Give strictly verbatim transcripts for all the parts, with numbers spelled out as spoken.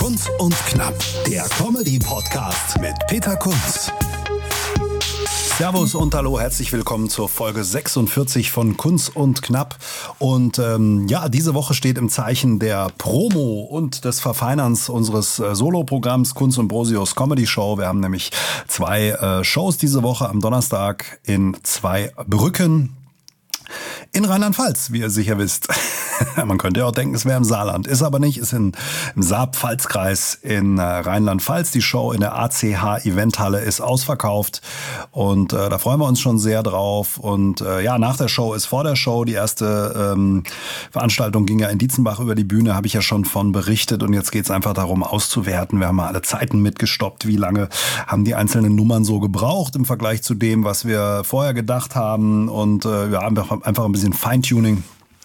Kunz und Knapp, der Comedy-Podcast mit Peter Kunz. Servus und hallo, herzlich willkommen zur Folge sechsundvierzig von Kunz und Knapp. Und ähm, ja, diese Woche steht im Zeichen der Promo und des Verfeinerns unseres äh, Soloprogramms Kunz und Brosius Comedy Show. Wir haben nämlich zwei äh, Shows diese Woche am Donnerstag in Zweibrücken. In Rheinland-Pfalz, wie ihr sicher wisst. Man könnte ja auch denken, es wäre im Saarland. Ist aber nicht, ist in, im Saar-Pfalz-Kreis in äh, Rheinland-Pfalz. Die Show in der A C H-Eventhalle ist ausverkauft und äh, da freuen wir uns schon sehr drauf. Und äh, ja, nach der Show ist vor der Show. Die erste ähm, Veranstaltung ging ja in Dietzenbach über die Bühne, habe ich ja schon von berichtet. Und jetzt geht es einfach darum, auszuwerten. Wir haben mal alle Zeiten mitgestoppt. Wie lange haben die einzelnen Nummern so gebraucht im Vergleich zu dem, was wir vorher gedacht haben. Und äh, wir haben einfach ein bisschen Feintuning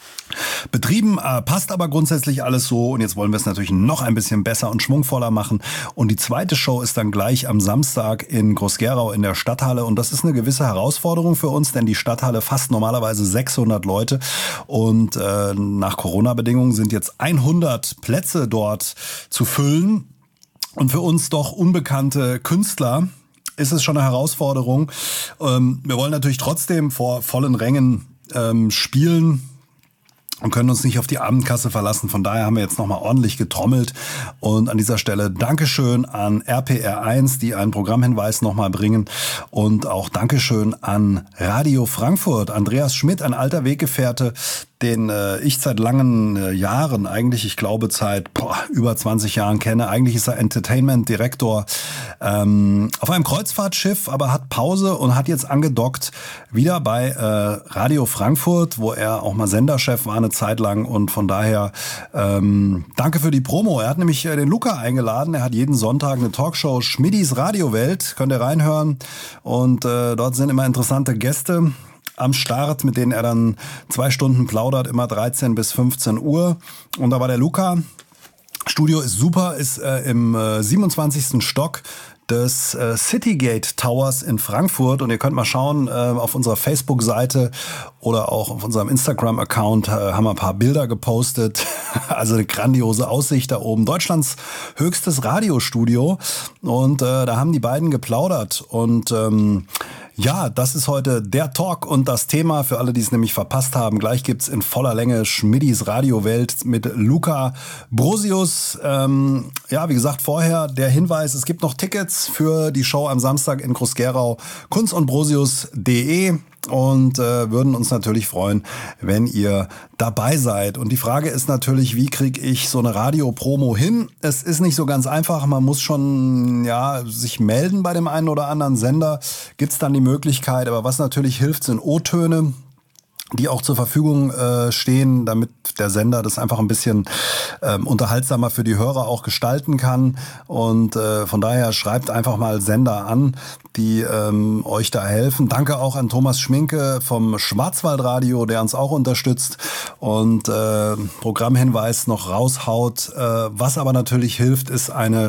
betrieben, äh, passt aber grundsätzlich alles so und jetzt wollen wir es natürlich noch ein bisschen besser und schwungvoller machen und die zweite Show ist dann gleich am Samstag in Groß-Gerau in der Stadthalle und das ist eine gewisse Herausforderung für uns, denn die Stadthalle fasst normalerweise sechshundert Leute und äh, nach Corona-Bedingungen sind jetzt hundert Plätze dort zu füllen und für uns doch unbekannte Künstler ist es schon eine Herausforderung. Ähm, wir wollen natürlich trotzdem vor vollen Rängen ähm, spielen und können uns nicht auf die Abendkasse verlassen. Von daher haben wir jetzt nochmal ordentlich getrommelt. Und an dieser Stelle Dankeschön an R P R eins, die einen Programmhinweis nochmal bringen. Und auch Dankeschön an Radio Frankfurt. Andreas Schmidt, ein alter Weggefährte, den äh, ich seit langen äh, Jahren, eigentlich, ich glaube seit boah, über zwanzig Jahren kenne. Eigentlich ist er Entertainment-Direktor ähm, auf einem Kreuzfahrtschiff, aber hat Pause und hat jetzt angedockt wieder bei äh, Radio Frankfurt, wo er auch mal Senderchef war eine Zeit lang und von daher ähm, danke für die Promo. Er hat nämlich äh, den Luca eingeladen. Er hat jeden Sonntag eine Talkshow Schmidis Radiowelt, könnt ihr reinhören und äh, dort sind immer interessante Gäste am Start, mit denen er dann zwei Stunden plaudert, immer dreizehn bis fünfzehn Uhr. Und da war der Luca. Studio ist super, ist äh, im äh, siebenundzwanzigsten Stock des äh, Citygate Towers in Frankfurt. Und ihr könnt mal schauen, äh, auf unserer Facebook-Seite oder auch auf unserem Instagram-Account äh, haben wir ein paar Bilder gepostet. Also eine grandiose Aussicht da oben. Deutschlands höchstes Radiostudio. Und äh, da haben die beiden geplaudert. Und ähm, ja, das ist heute der Talk und das Thema für alle, die es nämlich verpasst haben. Gleich gibt's in voller Länge Schmidis Radiowelt mit Luca Brosius. Ähm, ja, wie gesagt, vorher der Hinweis, es gibt noch Tickets für die Show am Samstag in Groß-Gerau. kunz und brosius punkt de und äh, würden uns natürlich freuen, wenn ihr dabei seid. Und die Frage ist natürlich, wie kriege ich so eine Radio-Promo hin? Es ist nicht so ganz einfach. Man muss schon ja sich melden bei dem einen oder anderen Sender. Gibt's dann die Möglichkeit. Aber was natürlich hilft, sind O-Töne, die auch zur Verfügung äh, stehen, damit der Sender das einfach ein bisschen ähm, unterhaltsamer für die Hörer auch gestalten kann. Und äh, von daher schreibt einfach mal Sender an, die ähm, euch da helfen. Danke auch an Thomas Schminke vom Schwarzwaldradio, der uns auch unterstützt und äh, Programmhinweis noch raushaut. Äh, was aber natürlich hilft, ist eine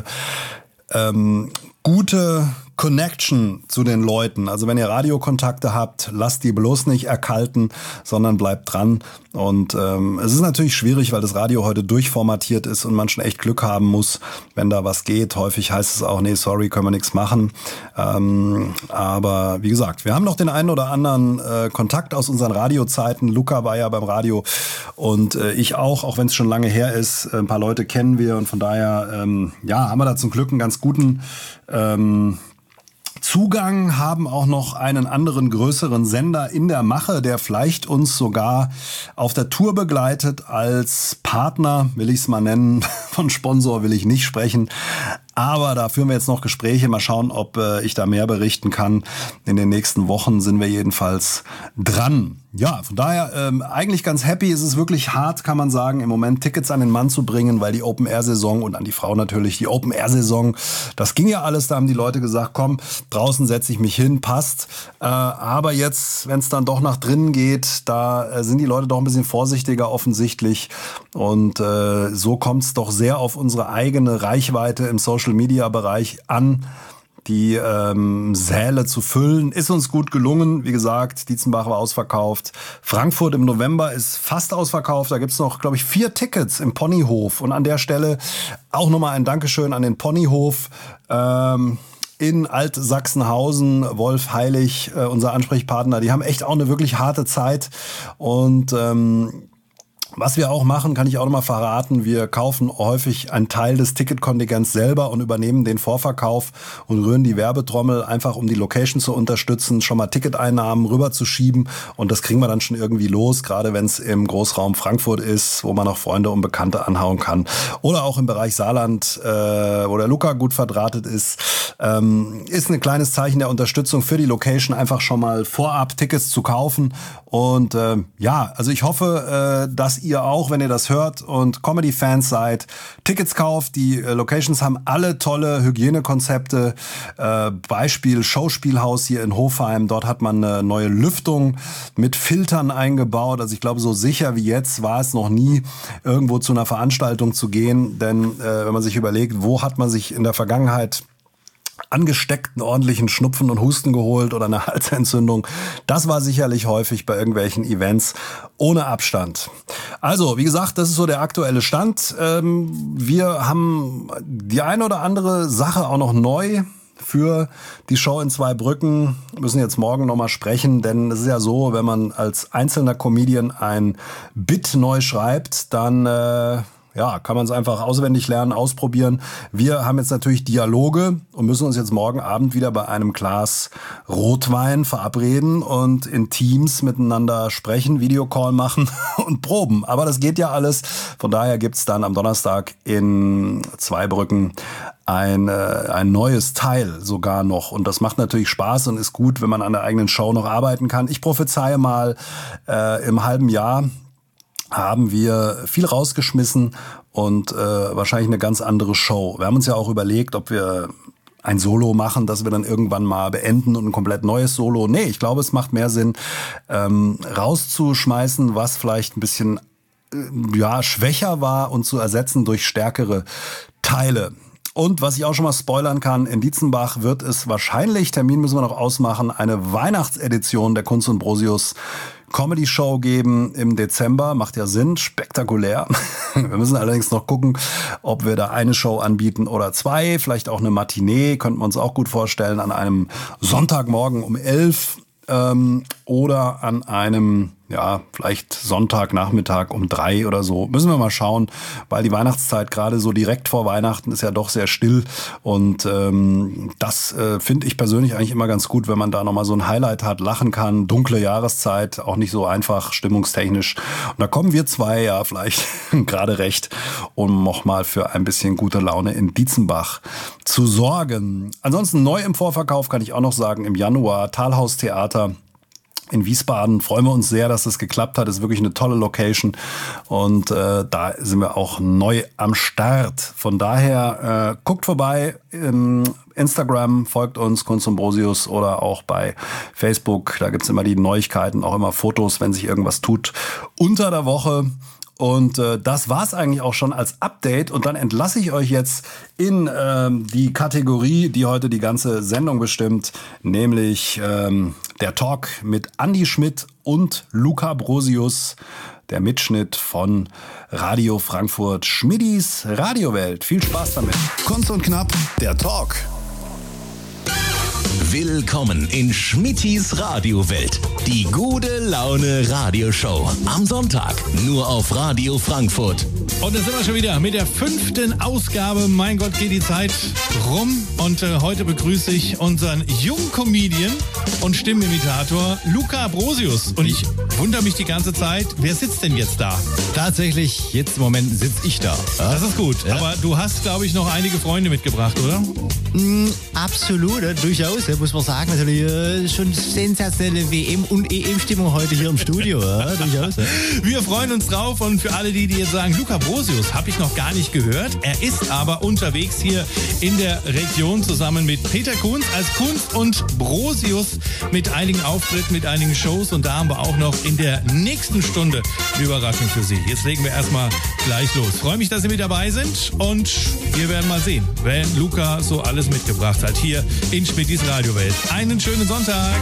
ähm, gute Connection zu den Leuten. Also wenn ihr Radiokontakte habt, lasst die bloß nicht erkalten, sondern bleibt dran. Und ähm, es ist natürlich schwierig, weil das Radio heute durchformatiert ist und man schon echt Glück haben muss, wenn da was geht. Häufig heißt es auch, nee, sorry, können wir nichts machen. Ähm, aber wie gesagt, wir haben noch den einen oder anderen äh, Kontakt aus unseren Radiozeiten. Luca war ja beim Radio und äh, ich auch, auch wenn es schon lange her ist. Ein paar Leute kennen wir und von daher ähm, ja, haben wir da zum Glück einen ganz guten ähm, Zugang, haben auch noch einen anderen größeren Sender in der Mache, der vielleicht uns sogar auf der Tour begleitet als Partner, will ich es mal nennen. Von Sponsor will ich nicht sprechen. Aber da führen wir jetzt noch Gespräche. Mal schauen, ob äh, ich da mehr berichten kann. In den nächsten Wochen sind wir jedenfalls dran. Ja, von daher ähm, eigentlich ganz happy. Es ist wirklich hart, kann man sagen, im Moment Tickets an den Mann zu bringen, weil die Open-Air-Saison und an die Frau natürlich die Open-Air-Saison, das ging ja alles. Da haben die Leute gesagt, komm, draußen setze ich mich hin, passt. Äh, aber jetzt, wenn es dann doch nach drinnen geht, da äh, sind die Leute doch ein bisschen vorsichtiger offensichtlich. Und äh, so kommt es doch sehr auf unsere eigene Reichweite im Social-Media-Bereich an, die ähm, Säle zu füllen. Ist uns gut gelungen. Wie gesagt, Dietzenbach war ausverkauft. Frankfurt im November ist fast ausverkauft. Da gibt's noch, glaube ich, vier Tickets im Ponyhof. Und an der Stelle auch nochmal ein Dankeschön an den Ponyhof. Ähm, in Alt-Sachsenhausen, Wolf Heilig, äh, unser Ansprechpartner. Die haben echt auch eine wirklich harte Zeit. Und ähm, was wir auch machen, kann ich auch noch mal verraten. Wir kaufen häufig einen Teil des Ticketkontingents selber und übernehmen den Vorverkauf und rühren die Werbetrommel, einfach um die Location zu unterstützen, schon mal Ticketeinnahmen rüberzuschieben. Und das kriegen wir dann schon irgendwie los, gerade wenn es im Großraum Frankfurt ist, wo man noch Freunde und Bekannte anhauen kann. Oder auch im Bereich Saarland, äh, wo der Luca gut verdrahtet ist. Ähm, ist ein kleines Zeichen der Unterstützung für die Location, einfach schon mal vorab Tickets zu kaufen. Und äh, ja, also ich hoffe, äh, dass ihr auch, wenn ihr das hört und Comedy-Fans seid, Tickets kauft. Die äh, Locations haben alle tolle Hygienekonzepte. Äh, Beispiel Schauspielhaus hier in Hofheim. Dort hat man eine neue Lüftung mit Filtern eingebaut. Also ich glaube, so sicher wie jetzt war es noch nie, irgendwo zu einer Veranstaltung zu gehen. Denn äh, wenn man sich überlegt, wo hat man sich in der Vergangenheit angesteckten ordentlichen Schnupfen und Husten geholt oder eine Halsentzündung. Das war sicherlich häufig bei irgendwelchen Events ohne Abstand. Also, wie gesagt, das ist so der aktuelle Stand. Wir haben die eine oder andere Sache auch noch neu für die Show in Zweibrücken. Wir müssen jetzt morgen nochmal sprechen, denn es ist ja so, wenn man als einzelner Comedian ein Bit neu schreibt, dann äh, ja, kann man es einfach auswendig lernen, ausprobieren. Wir haben jetzt natürlich Dialoge und müssen uns jetzt morgen Abend wieder bei einem Glas Rotwein verabreden und in Teams miteinander sprechen, Videocall machen und proben. Aber das geht ja alles. Von daher gibt's dann am Donnerstag in Zweibrücken ein, äh, ein neues Teil sogar noch. Und das macht natürlich Spaß und ist gut, wenn man an der eigenen Show noch arbeiten kann. Ich prophezeie mal, äh, im halben Jahr haben wir viel rausgeschmissen und äh, wahrscheinlich eine ganz andere Show. Wir haben uns ja auch überlegt, ob wir ein Solo machen, das wir dann irgendwann mal beenden und ein komplett neues Solo. Nee, ich glaube, es macht mehr Sinn, ähm, rauszuschmeißen, was vielleicht ein bisschen äh, ja schwächer war und zu ersetzen durch stärkere Teile. Und was ich auch schon mal spoilern kann, in Dietzenbach wird es wahrscheinlich, Termin müssen wir noch ausmachen, eine Weihnachtsedition der Kunst und Brosius Comedy Show geben im Dezember. Macht ja Sinn, spektakulär. Wir müssen allerdings noch gucken, ob wir da eine Show anbieten oder zwei. Vielleicht auch eine Matinee, könnten wir uns auch gut vorstellen, an einem Sonntagmorgen um elf ähm, oder an einem, ja, vielleicht Sonntagnachmittag um drei oder so. Müssen wir mal schauen, weil die Weihnachtszeit gerade so direkt vor Weihnachten ist ja doch sehr still. Und ähm, das äh, finde ich persönlich eigentlich immer ganz gut, wenn man da nochmal so ein Highlight hat, lachen kann. Dunkle Jahreszeit, auch nicht so einfach, stimmungstechnisch. Und da kommen wir zwei ja vielleicht gerade recht, um nochmal für ein bisschen gute Laune in Dietzenbach zu sorgen. Ansonsten neu im Vorverkauf kann ich auch noch sagen, im Januar Talhaus-Theater in Wiesbaden. Freuen wir uns sehr, dass das geklappt hat. Ist wirklich eine tolle Location und äh, da sind wir auch neu am Start. Von daher äh, guckt vorbei im Instagram, folgt uns Kunst und Brosius oder auch bei Facebook. Da gibt's immer die Neuigkeiten, auch immer Fotos, wenn sich irgendwas tut unter der Woche. Und äh, das war's eigentlich auch schon als Update. Und dann entlasse ich euch jetzt in ähm, die Kategorie, die heute die ganze Sendung bestimmt, nämlich ähm, der Talk mit Andi Schmidt und Luca Brosius, der Mitschnitt von Radio Frankfurt, Schmidis Radiowelt. Viel Spaß damit. Kunst und Knapp, der Talk. Willkommen in Schmittis Radiowelt. Die gute Laune Radioshow. Am Sonntag nur auf Radio Frankfurt. Und da sind wir schon wieder mit der fünften Ausgabe. Mein Gott, geht die Zeit rum. Und äh, heute begrüße ich unseren jungen Comedian und Stimmenimitator Luca Brosius. Und ich wundere mich die ganze Zeit, wer sitzt denn jetzt da? Tatsächlich, jetzt im Moment sitze ich da. Ja? Das ist gut. Ja. Aber du hast, glaube ich, noch einige Freunde mitgebracht, oder? Mm, absolut, durchaus. Ja, muss man sagen, natürlich äh, schon sensationelle W M- und E M-Stimmung heute hier im Studio. Ja, durchaus. Ja. Wir freuen uns drauf und für alle die, die jetzt sagen, Luca, Brosius habe ich noch gar nicht gehört. Er ist aber unterwegs hier in der Region zusammen mit Peter Kunz als Kunz und Brosius mit einigen Auftritten, mit einigen Shows. Und da haben wir auch noch in der nächsten Stunde eine Überraschung für Sie. Jetzt legen wir erstmal gleich los. Freue mich, dass Sie mit dabei sind und wir werden mal sehen, wer Luca so alles mitgebracht hat hier in Schmittis Radiowelt. Einen schönen Sonntag.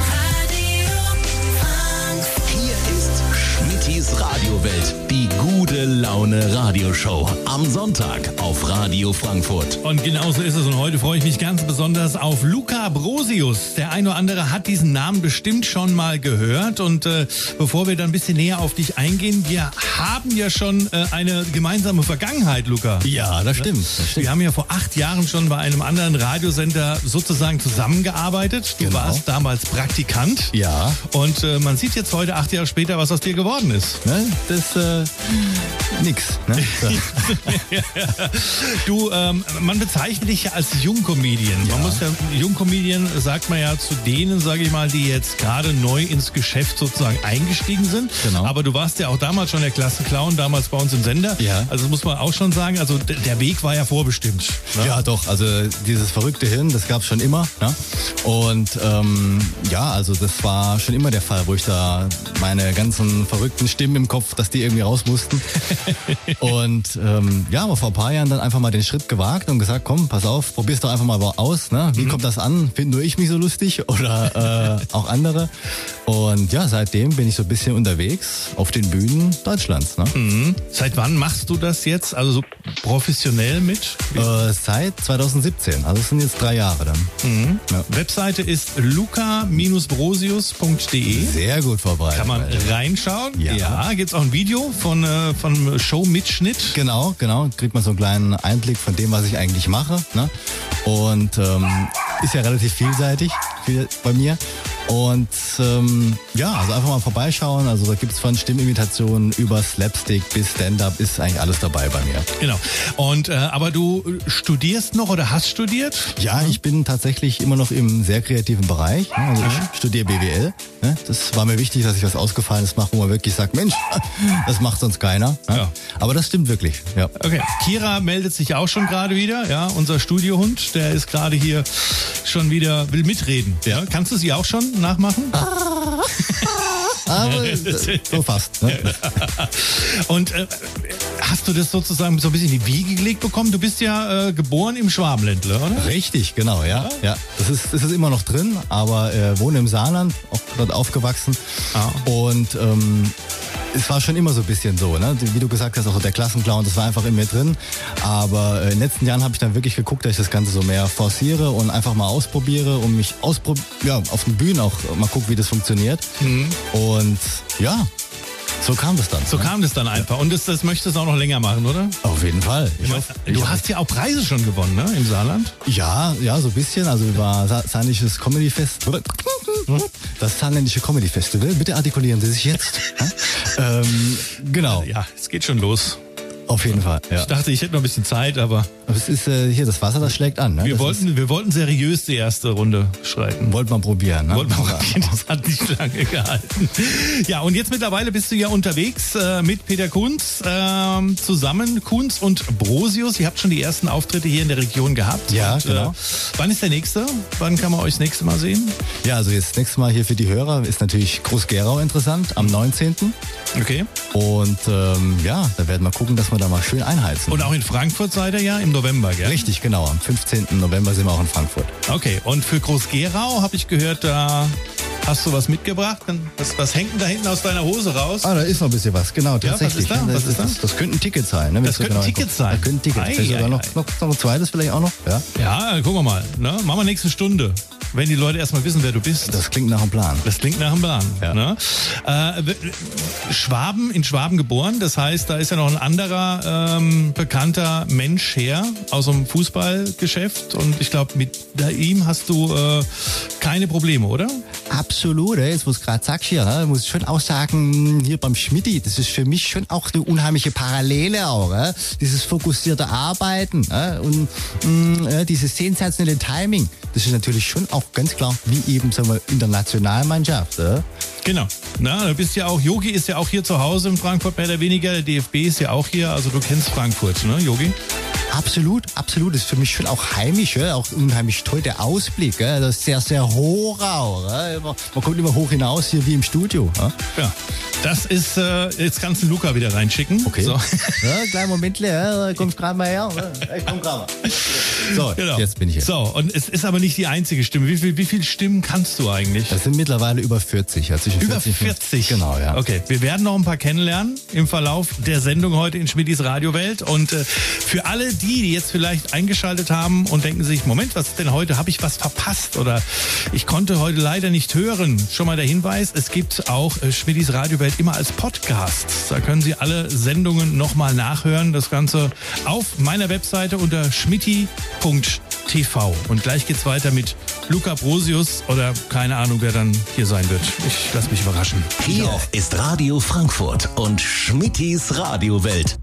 Hier ist Schmittis Radiowelt, die gute Laune Radioshow. Am Sonntag auf Radio Frankfurt. Und genauso ist es. Und heute freue ich mich ganz besonders auf Luca Brosius. Der ein oder andere hat diesen Namen bestimmt schon mal gehört. Und äh, bevor wir dann ein bisschen näher auf dich eingehen, wir haben ja schon äh, eine gemeinsame Vergangenheit, Luca. Ja, das stimmt, das stimmt. Wir haben ja vor acht Jahren schon bei einem anderen Radiosender sozusagen zusammengearbeitet. Du Genau. warst damals Praktikant. Ja. Und äh, man sieht jetzt heute, acht Jahre später, was aus dir geworden ist. Ne? Das, äh, nix. Ne? So. Du, ähm, man bezeichnet dich ja als Jungcomedian. Man Ja. muss ja, Jungcomedian sagt man ja zu denen, sage ich mal, die jetzt gerade neu ins Geschäft sozusagen eingestiegen sind. Genau. Aber du warst ja auch damals schon der Klassenclown, damals bei uns im Sender. Ja. Also das muss man auch schon sagen, also d- der Weg war ja vorbestimmt. Ne? Ja, doch. Also dieses verrückte Hirn, das gab es schon immer. Ne? Und ähm, ja, also das war schon immer der Fall, wo ich da meine ganzen verrückten Stimmen im Kopf, dass die irgendwie raus mussten. Und ähm, ja, aber vor ein paar Jahren dann einfach mal den Schritt gewagt und gesagt, komm, pass auf, probier's doch einfach mal aus. Ne? Wie kommt das an? Finden nur ich mich so lustig oder äh, auch andere? Und ja, seitdem bin ich so ein bisschen unterwegs auf den Bühnen Deutschlands. Ne? Mhm. Seit wann machst du das jetzt? Also so professionell mit? Äh, seit zwanzig siebzehn, also es sind jetzt drei Jahre dann. Mhm. Ja. Webseite ist luca brosius punkt de. Sehr gut vorbereitet. Kann man reinschauen? Ja. ja gibt's auch ein Video von, äh, von Show-Mitschnitt? Genau, genau. Kriegt man so einen kleinen Einblick von dem, was ich eigentlich mache. Ne? Und ähm, ist ja relativ vielseitig viel bei mir. Und ähm, ja, also einfach mal vorbeischauen. Also da gibt's von Stimmimitationen über Slapstick bis Stand-Up, ist eigentlich alles dabei bei mir. Genau. Und äh, aber du studierst noch oder hast studiert? Ja, ich bin tatsächlich immer noch im sehr kreativen Bereich. Ne? Also ich studiere B W L. Ne? Das war mir wichtig, dass ich was Ausgefallenes mache, wo man wirklich sagt, Mensch, das macht sonst keiner. Ne? Ja. Aber das stimmt wirklich. Ja. Okay. Kira meldet sich auch schon gerade wieder, ja, unser Studiohund, der ist gerade hier schon wieder, will mitreden. Ja. Kannst du sie auch schon nachmachen? Aber so fast. Ne? Und äh, hast du das sozusagen so ein bisschen in die Wiege gelegt bekommen? Du bist ja äh, geboren im Schwabenländle, oder? Richtig, genau, ja. ja. Das ist, das ist immer noch drin, aber äh, wohne im Saarland, auch dort aufgewachsen. Ah. Und ähm, es war schon immer so ein bisschen so, ne? Wie du gesagt hast, auch der Klassenclown, das war einfach in mir drin. Aber äh, in den letzten Jahren habe ich dann wirklich geguckt, dass ich das Ganze so mehr forciere und einfach mal ausprobiere und mich auspro- ja, auf den Bühnen auch mal gucke, wie das funktioniert. Mhm. Und ja, so kam das dann. So ne? kam das dann einfach. Und das, das möchtest du auch noch länger machen, oder? Auf jeden Fall. Ich Ich hoffe, mein, du ich hast ja auch Preise schon gewonnen, ne? Im Saarland. Ja, ja, so ein bisschen. Also war Sa- Saarländisches Comedy Fest. Das Saarländische Comedy Festival. Bitte artikulieren Sie sich jetzt. ähm, genau, Ja, es geht schon los. auf jeden Fall. Ja. Ich dachte, ich hätte noch ein bisschen Zeit, aber Aber es ist äh, hier, das Wasser, das schlägt an. Ne? wir das wollten, wir wollten seriös die erste Runde schreiten. Ist, wollte man probieren. Ne? Wollten wir auch probieren, das hat nicht lange gehalten. Ja, und jetzt mittlerweile bist du ja unterwegs äh, mit Peter Kunz ähm, zusammen, Kunz und Brosius. Ihr habt schon die ersten Auftritte hier in der Region gehabt. Ja, und, genau. Äh, wann ist der nächste? Wann kann man euch das nächste Mal sehen? Ja, also jetzt nächstes Mal hier für die Hörer ist natürlich Groß-Gerau interessant am neunzehnten Okay. Und ähm, ja, da werden wir gucken, dass wir da mal schön einheizen. Und auch in Frankfurt seid ihr ja im November, gell? Richtig, genau. Am fünfzehnten November sind wir auch in Frankfurt. Okay, und für Groß-Gerau habe ich gehört, da hast du was mitgebracht. Was, was hängt denn da hinten aus deiner Hose raus? Ah, da ist noch ein bisschen was, genau, was tatsächlich. ist da? Das, Was ist da? das, das könnte ein Ticket sein. Ne, wenn Das du könnte ein genau Ticket hinguckst. sein. Das könnte ein Ticket. Ei, Vielleicht sogar ei, noch, ei. noch, noch ein zweites vielleicht auch noch. Ja, Ja, gucken wir mal. Ne? Machen wir nächste Stunde, wenn die Leute erstmal wissen, wer du bist. das klingt nach einem Plan. Das klingt nach einem Plan. Ja. Ne? Äh, w- Schwaben, in Schwaben geboren, das heißt, da ist ja noch ein anderer ähm, bekannter Mensch her aus dem Fußballgeschäft und ich glaube, mit ihm hast du äh, keine Probleme, oder? Absolut, ey. Jetzt, wo du es gerade sagst hier, ne, muss ich schon auch sagen, hier beim Schmidti, das ist für mich schon auch eine unheimliche Parallele auch. Ne? Dieses fokussierte Arbeiten ne? und mh, dieses sensationelle Timing, das ist natürlich schon auch ganz klar, wie eben sagen wir, Internationalmannschaft. Ne? Genau. Na, du bist ja auch, Yogi ist ja auch hier zu Hause in Frankfurt, mehr oder weniger. Der D F B ist ja auch hier, also du kennst Frankfurt, ne, Yogi? Absolut, absolut. Das ist für mich schon auch heimisch, ja? Auch unheimlich toll der Ausblick. Ja? Das ist sehr, sehr hoch auch. Ja? Man kommt immer hoch hinaus hier wie im Studio. Ja, ja. Das ist, äh, jetzt kannst du Luca wieder reinschicken. Okay. So. Ja, kleinen Moment, ja, kommst gerade mal her. Ich komm gerade mal. So, genau. Jetzt bin ich hier. So, und es ist aber nicht die einzige Stimme. Wie viel, wie viele Stimmen kannst du eigentlich? Das sind mittlerweile über vierzig. Ja, zwischen über vierzig? vierzig? Genau, ja. Okay, wir werden noch ein paar kennenlernen im Verlauf der Sendung heute in Schmittis Radiowelt. Und äh, für alle die, die jetzt vielleicht eingeschaltet haben und denken sich, Moment, was ist denn heute? Habe ich was verpasst? Oder ich konnte heute leider nicht hören. Schon mal der Hinweis, es gibt auch äh, Schmittis Radiowelt immer als Podcast. Da können Sie alle Sendungen nochmal nachhören. Das Ganze auf meiner Webseite unter schmitti punkt t v. Und gleich geht's weiter mit Luca Brosius oder keine Ahnung, wer dann hier sein wird. Ich lasse mich überraschen. Hier ist Radio Frankfurt und Schmittis Radiowelt.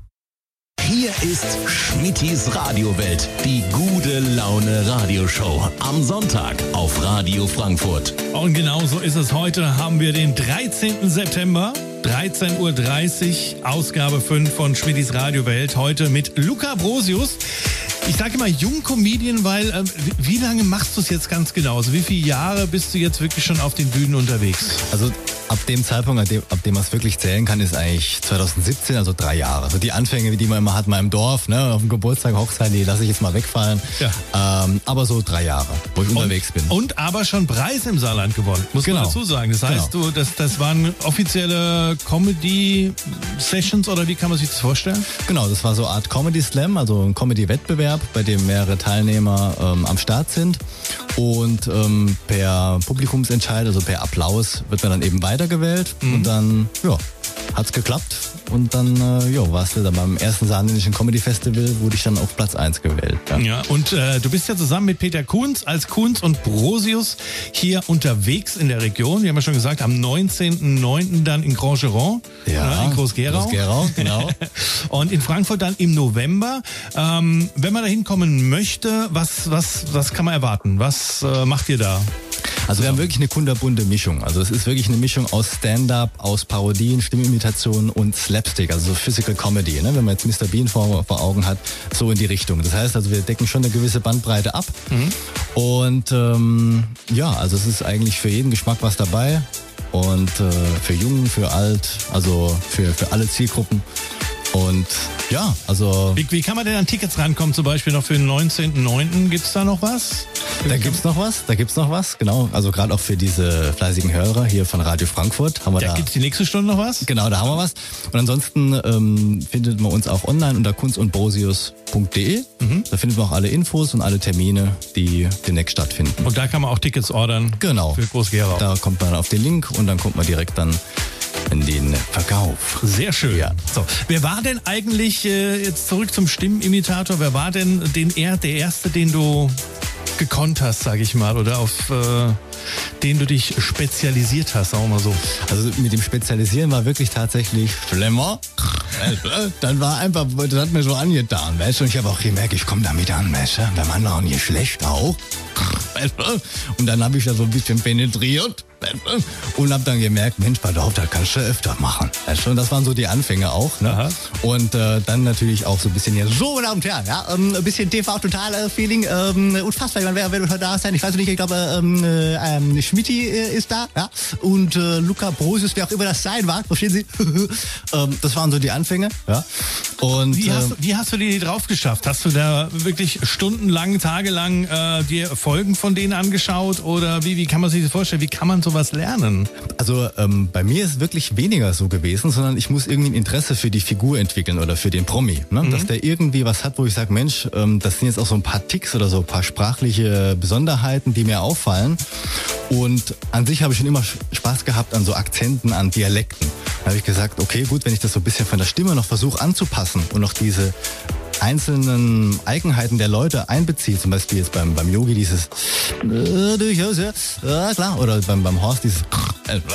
Hier ist Schmittis Radiowelt, die gute Laune Radioshow am Sonntag auf Radio Frankfurt. Und genau so ist es. Heute haben wir den dreizehnten September, dreizehn Uhr dreißig, Ausgabe fünf von Schmittis Radiowelt. Heute mit Luca Brosius. Ich sage immer Jungcomedian, weil äh, wie, wie lange machst du es jetzt ganz genau? Also wie viele Jahre bist du jetzt wirklich schon auf den Bühnen unterwegs? Also ab dem Zeitpunkt, ab dem, ab dem man es wirklich zählen kann, ist eigentlich zwanzig siebzehn, also drei Jahre. Also die Anfänge, die man immer hat, mal im Dorf, ne, auf dem Geburtstag, Hochzeit, die lasse ich jetzt mal wegfallen. Ja. Ähm, aber so drei Jahre, wo ich und, unterwegs bin. Und aber schon Preis im Saarland gewonnen, muss genau. man dazu sagen. Das heißt, genau. du, das, das waren offizielle Comedy-Sessions oder wie kann man sich das vorstellen? Genau, das war so eine Art Comedy-Slam, also ein Comedy-Wettbewerb, bei dem mehrere Teilnehmer ähm, am Start sind. Und ähm, per Publikumsentscheid, also per Applaus, wird man dann eben weitergewählt. Mhm. Und dann, ja, hat's geklappt. Und dann, äh, ja, warst du dann beim ersten saarländischen Comedy Festival, wurde ich dann auf Platz eins gewählt. Ja, ja und äh, du bist ja zusammen mit Peter Kunz als Kunz und Brosius hier unterwegs in der Region. Wir haben ja schon gesagt, am neunzehnten neunten dann in Grand-Gerand, ja, in Groß-Gerau. Groß-Gerau, genau. Und in Frankfurt dann im November. Ähm, wenn man da hinkommen möchte, was, was, was kann man erwarten? Was äh, macht ihr da? Also wir haben wirklich eine kunterbunte Mischung. Also es ist wirklich eine Mischung aus Stand-up, aus Parodien, Stimmimitationen und Slapstick, also so Physical Comedy. Ne? Wenn man jetzt Mister Bean vor, vor Augen hat, so in die Richtung. Das heißt also, wir decken schon eine gewisse Bandbreite ab. Mhm. Und ähm, ja, also es ist eigentlich für jeden Geschmack was dabei. Und äh, für Jung, für Alt, also für, für alle Zielgruppen. Und ja, also... Wie, wie kann man denn an Tickets rankommen, zum Beispiel noch für den neunzehnten neunten? Gibt's da noch was? Da gibt's noch was, da gibt's noch was, genau. Also gerade auch für diese fleißigen Hörer hier von Radio Frankfurt haben wir da... Da gibt's die nächste Stunde noch was? Genau, da haben wir was. Und ansonsten ähm, findet man uns auch online unter kunz und brosius punkt de. Mhm. Da findet man auch alle Infos und alle Termine, die demnächst stattfinden. Und da kann man auch Tickets ordern? Genau. Für Groß-Gerau. Da kommt man auf den Link und dann kommt man direkt dann in den Verkauf. Sehr schön. Ja. So, wer war denn eigentlich, äh, jetzt zurück zum Stimmimitator, wer war denn den, der Erste, den du gekonnt hast, sage ich mal, oder auf äh, den du dich spezialisiert hast, sagen wir mal so? Also mit dem Spezialisieren war wirklich tatsächlich schlimmer. Dann war einfach, das hat mir so angetan, weißt du, und ich habe auch gemerkt, ich komme damit an, weißt du, der Mann war nicht schlecht auch. Und dann habe ich da so ein bisschen penetriert und habe dann gemerkt, Mensch, pass auf, das kannst du öfter machen. Und das waren so die Anfänge auch. Ne? Aha. Und äh, dann natürlich auch so ein bisschen, ja, so, meine Damen und Herren, ja, ähm, ein bisschen T V-Total-Feeling. Ähm, unfassbar, wer wird heute da sein? Ich weiß nicht, ich glaube, ähm, ähm, Schmitti äh, ist da, ja, und äh, Luca Brosius, wer auch immer das sein mag, verstehen Sie? ähm, das waren so die Anfänge, ja. Und wie hast, äh, du, wie hast du die drauf geschafft? Hast du da wirklich stundenlang, tagelang äh, dir Folgen von denen angeschaut oder wie, wie kann man sich das vorstellen? Wie kann man sowas lernen? Also ähm, bei mir ist wirklich weniger so gewesen, sondern ich muss irgendwie ein Interesse für die Figur entwickeln oder für den Promi, ne? Mhm. Dass der irgendwie was hat, wo ich sage, Mensch, ähm, das sind jetzt auch so ein paar Ticks oder so ein paar sprachliche Besonderheiten, die mir auffallen. Und an sich habe ich schon immer Spaß gehabt an so Akzenten, an Dialekten. Da habe ich gesagt, okay, gut, wenn ich das so ein bisschen von der Stimme noch versuche anzupassen und noch diese einzelnen Eigenheiten der Leute einbeziehe, zum Beispiel jetzt beim, beim Yogi dieses äh, durchaus, ja, ja klar, oder beim, beim Horst dieses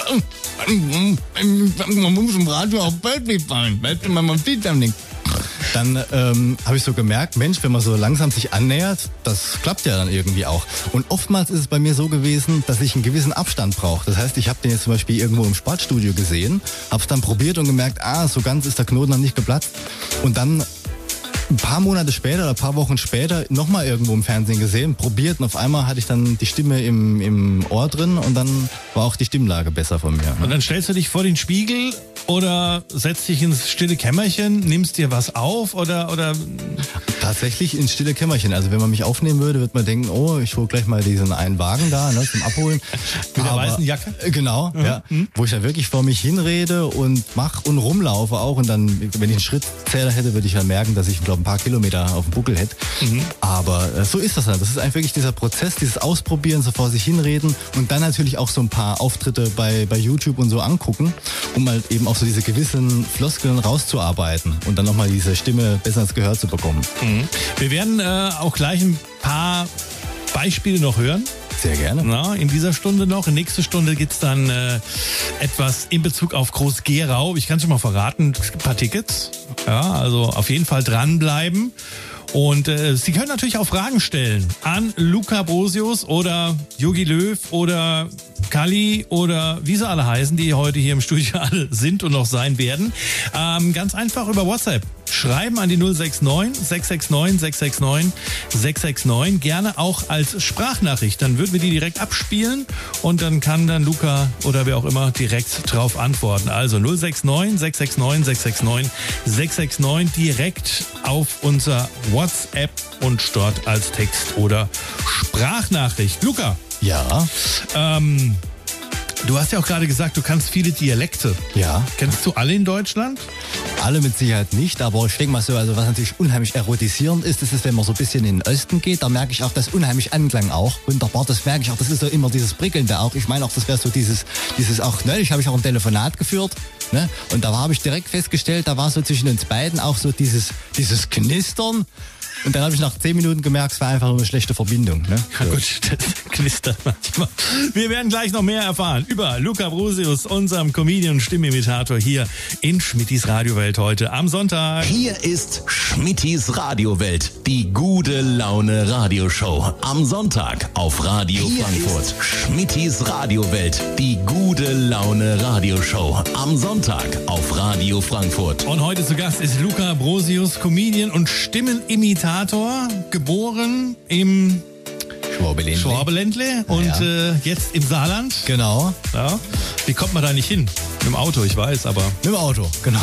man muss im Radio auch Bild fallen, weißt du, man sieht dann nicht. dann ähm, habe ich so gemerkt, Mensch, wenn man so langsam sich annähert, das klappt ja dann irgendwie auch. Und oftmals ist es bei mir so gewesen, dass ich einen gewissen Abstand brauche. Das heißt, ich habe den jetzt zum Beispiel irgendwo im Sportstudio gesehen, habe es dann probiert und gemerkt, ah, so ganz ist der Knoten noch nicht geplatzt. Und dann ein paar Monate später oder ein paar Wochen später nochmal irgendwo im Fernsehen gesehen, probiert und auf einmal hatte ich dann die Stimme im, im Ohr drin und dann war auch die Stimmlage besser von mir. Und dann stellst du dich vor den Spiegel oder setzt dich ins stille Kämmerchen, nimmst dir was auf oder... oder Tatsächlich ins stille Kämmerchen. Also wenn man mich aufnehmen würde, wird man denken, oh, ich hole gleich mal diesen einen Wagen da, ne, zum Abholen. Mit der weißen Jacke? Genau, mhm. ja. Mhm. Wo ich dann wirklich vor mich hinrede und mach und rumlaufe auch. Und dann, wenn ich einen Schrittzähler hätte, würde ich dann merken, dass ich, glaube ein paar Kilometer auf dem Buckel hätte. Mhm. Aber äh, so ist das dann. Das ist einfach wirklich dieser Prozess, dieses Ausprobieren, so vor sich hinreden und dann natürlich auch so ein paar Auftritte bei, bei YouTube und so angucken, um halt eben auch so diese gewissen Floskeln rauszuarbeiten und dann nochmal diese Stimme besser ins Gehör zu bekommen. Mhm. Wir werden äh, auch gleich ein paar Beispiele noch hören. Sehr gerne. Na, in dieser Stunde noch. In nächster Stunde gibt es dann äh, etwas in Bezug auf Groß-Gerau. Ich kann es schon mal verraten, es gibt ein paar Tickets. Ja, also auf jeden Fall dranbleiben. Und äh, Sie können natürlich auch Fragen stellen an Luca Brosius oder Jogi Löw oder Kali oder wie sie alle heißen, die heute hier im Studio alle sind und noch sein werden. Ähm, ganz einfach über WhatsApp. Schreiben an die null sechs neun, sechs sechs neun, sechs sechs neun, sechs sechs neun. Gerne auch als Sprachnachricht. Dann würden wir die direkt abspielen und dann kann dann Luca oder wer auch immer direkt drauf antworten. Also null sechs neun, sechs sechs neun, sechs sechs neun, sechs sechs neun direkt auf unser WhatsApp und dort als Text oder Sprachnachricht. Luca. Ja. Ähm, du hast ja auch gerade gesagt, du kannst viele Dialekte. Ja. Kennst du alle in Deutschland? Alle mit Sicherheit nicht, aber ich denke mal so, also was natürlich unheimlich erotisierend ist, das ist, wenn man so ein bisschen in den Osten geht, da merke ich auch das unheimlich Anklang auch. Wunderbar, das merke ich auch, das ist so immer dieses Prickelnde auch. Ich meine auch, das wäre so dieses, dieses auch, neulich habe ich auch ein Telefonat geführt, ne? Und da habe ich direkt festgestellt, da war so zwischen uns beiden auch so dieses, dieses Knistern. Und dann habe ich nach zehn Minuten gemerkt, es war einfach nur eine schlechte Verbindung. Ne? Ja gut, das knistert manchmal. Wir werden gleich noch mehr erfahren über Luca Brosius, unserem Comedian und Stimmimitator hier in Schmittis Radiowelt heute am Sonntag. Hier ist Schmittis Radiowelt, die gute Laune Radioshow am Sonntag auf Radio Hier Frankfurt. Ist Schmittis Radiowelt, die gute Laune Radioshow am Sonntag auf Radio Frankfurt. Und heute zu Gast ist Luca Brosius, Comedian und Stimmenimitator. Geboren im Schwabeländle, Schwabeländle und ja. äh, jetzt im Saarland. Genau. Ja. Wie kommt man da nicht hin? Mit dem Auto, ich weiß, aber... Mit dem Auto, genau.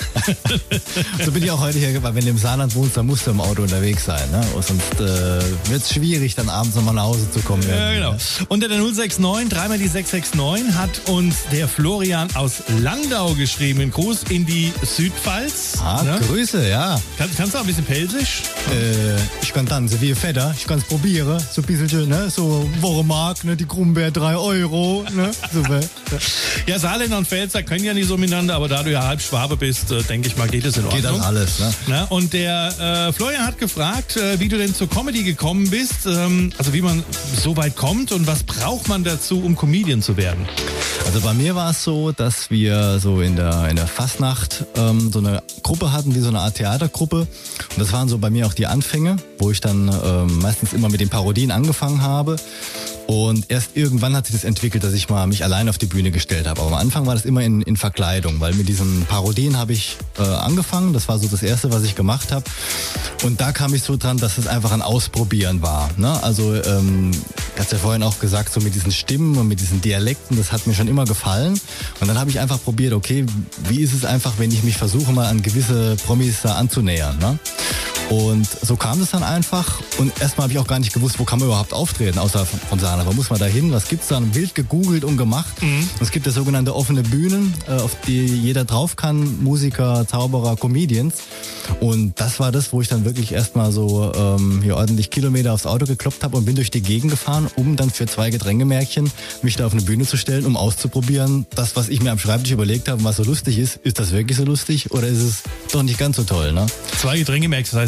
So bin ich auch heute hier, weil wenn du im Saarland wohnst, dann musst du im Auto unterwegs sein. Ne? Sonst äh, wird es schwierig, dann abends nochmal nach Hause zu kommen. Ja, genau. Ne? Unter der null sechs neun, dreimal die sechs sechs neun hat uns der Florian aus Landau geschrieben. Gruß in die Südpfalz. Ah, ne? Grüße, ja. Kann, kannst du auch ein bisschen Pelsisch? Äh, ich kann tanzen wie ein Vetter. Ich kann es probieren. So ein bisschen, ne? So Wochemark, ne? Die Krummbeer drei Euro. Ne? Super. Ja, Saarländer und Pfälzer können ja nicht so miteinander, aber da du ja halb Schwabe bist, äh, denke ich mal, geht es in Ordnung. Geht das alles, ne? Na, und der äh, Florian hat gefragt, äh, wie du denn zur Comedy gekommen bist, ähm, also wie man so weit kommt und was braucht man dazu, um Comedian zu werden? Also bei mir war es so, dass wir so in der, in der Fastnacht ähm, so eine Gruppe hatten, wie so eine Art Theatergruppe. Und das waren so bei mir auch die Anfänge, wo ich dann ähm, meistens immer mit den Parodien angefangen habe. Und erst irgendwann hat sich das entwickelt, dass ich mal mich allein auf die Bühne gestellt habe. Aber am Anfang war das immer in, in Verkleidung, weil mit diesen Parodien habe ich äh, angefangen. Das war so das Erste, was ich gemacht habe. Und da kam ich so dran, dass es einfach ein Ausprobieren war. Ne? Also, ähm, ich hatte ja vorhin auch gesagt, so mit diesen Stimmen und mit diesen Dialekten, das hat mir schon immer gefallen. Und dann habe ich einfach probiert, okay, wie ist es einfach, wenn ich mich versuche, mal an gewisse Promis da anzunähern. Ne? Und so kam es dann einfach. Und erstmal habe ich auch gar nicht gewusst, wo kann man überhaupt auftreten, außer von Saarland. Aber muss man da hin? Was gibt's da? Wild gegoogelt und gemacht. Mhm. Es gibt ja sogenannte offene Bühnen, auf die jeder drauf kann. Musiker, Zauberer, Comedians. Und das war das, wo ich dann wirklich erstmal so ähm, hier ordentlich Kilometer aufs Auto gekloppt habe und bin durch die Gegend gefahren, um dann für zwei Getränkemärkchen mich da auf eine Bühne zu stellen, um auszuprobieren, das, was ich mir am Schreibtisch überlegt habe, was so lustig ist, ist das wirklich so lustig oder ist es doch nicht ganz so toll, ne? Zwei Getränkemärkchen, das heißt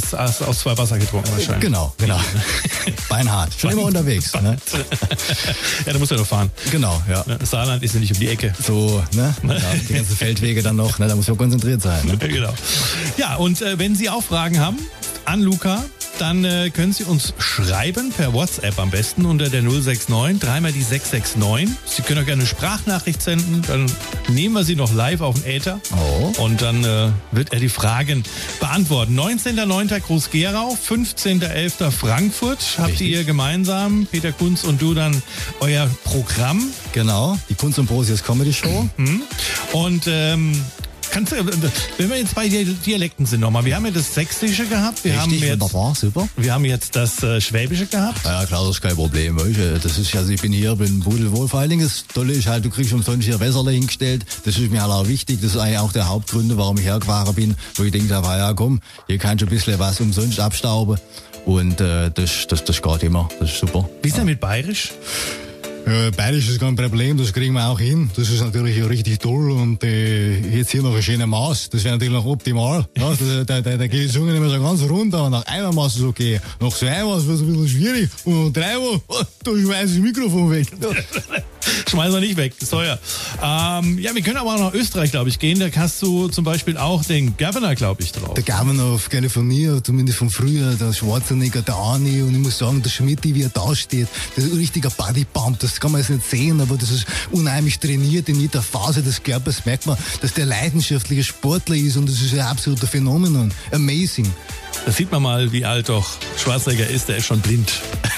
hast, hast aus zwei Wasser getrunken wahrscheinlich. Genau, genau. Beinhart. Schon immer unterwegs. Ne? Ja, du musst ja doch fahren. Genau, ja. Das Saarland ist ja nicht um die Ecke. So, ne? Ja, die ganzen Feldwege dann noch, ne? Da muss man konzentriert sein. Ne? Genau. Ja, und äh, wenn Sie auch Fragen haben an Luca, dann äh, können Sie uns schreiben, per WhatsApp am besten, unter der null sechs neun, dreimal die sechs sechs neun. Sie können auch gerne eine Sprachnachricht senden, dann nehmen wir sie noch live auf den Äther. Oh. Und dann äh, wird er die Fragen beantworten. neunzehnter neunter Groß-Gerau, fünfzehnter elfter Frankfurt. Habt Richtig. ihr gemeinsam, Peter Kunz und du, dann euer Programm? Genau, die Kunst und Brosius Comedy Show. Mhm. Und ähm, kannst du, wenn wir jetzt bei Dialekten sind nochmal, wir haben ja das Sächsische gehabt, wir haben Richtig, jetzt, wunderbar, super. wir haben jetzt das äh, Schwäbische gehabt. Ja klar, das ist kein Problem. Weißt du. Das ist, also ich bin hier, bin pudelwohl. Vor allen Dingen das Tolle ist halt, du kriegst umsonst hier Wässerle hingestellt. Das ist mir halt auch wichtig. Das ist eigentlich auch der Hauptgrund, warum ich hergefahren bin. Wo ich denke, ja komm, hier kannst du ein bisschen was umsonst abstauben. Und äh, das, das, das geht immer. Das ist super. Wie ist denn mit Bayerisch? Äh, Bayerisch ist kein Problem, das kriegen wir auch hin. Das ist natürlich richtig toll und äh, jetzt hier noch eine schöne Maß, das wäre natürlich noch optimal. Ja, da, da, da, da geht die Zunge nicht mehr so ganz runter und nach einer Maß ist es okay. Nach zwei Maß wird es ein bisschen schwierig und nach drei Maß, oh, da schmeißt das Mikrofon weg. Ja. Schmeiß er nicht weg, ist teuer. Ähm, ja, wir können aber auch nach Österreich, glaube ich, gehen. Da hast du zum Beispiel auch den Governor, glaube ich, drauf. Der Governor of California, zumindest von früher, der Schwarzenegger, der Arni, und ich muss sagen, der Schmitti, wie er da steht, das ist ein richtiger Bodypump, das kann man jetzt nicht sehen, aber das ist unheimlich trainiert in jeder Phase des Körpers, merkt man, dass der leidenschaftliche Sportler ist und das ist ein absoluter Phänomenon. Amazing. Da sieht man mal, wie alt doch Schwarzenegger ist, der ist schon blind.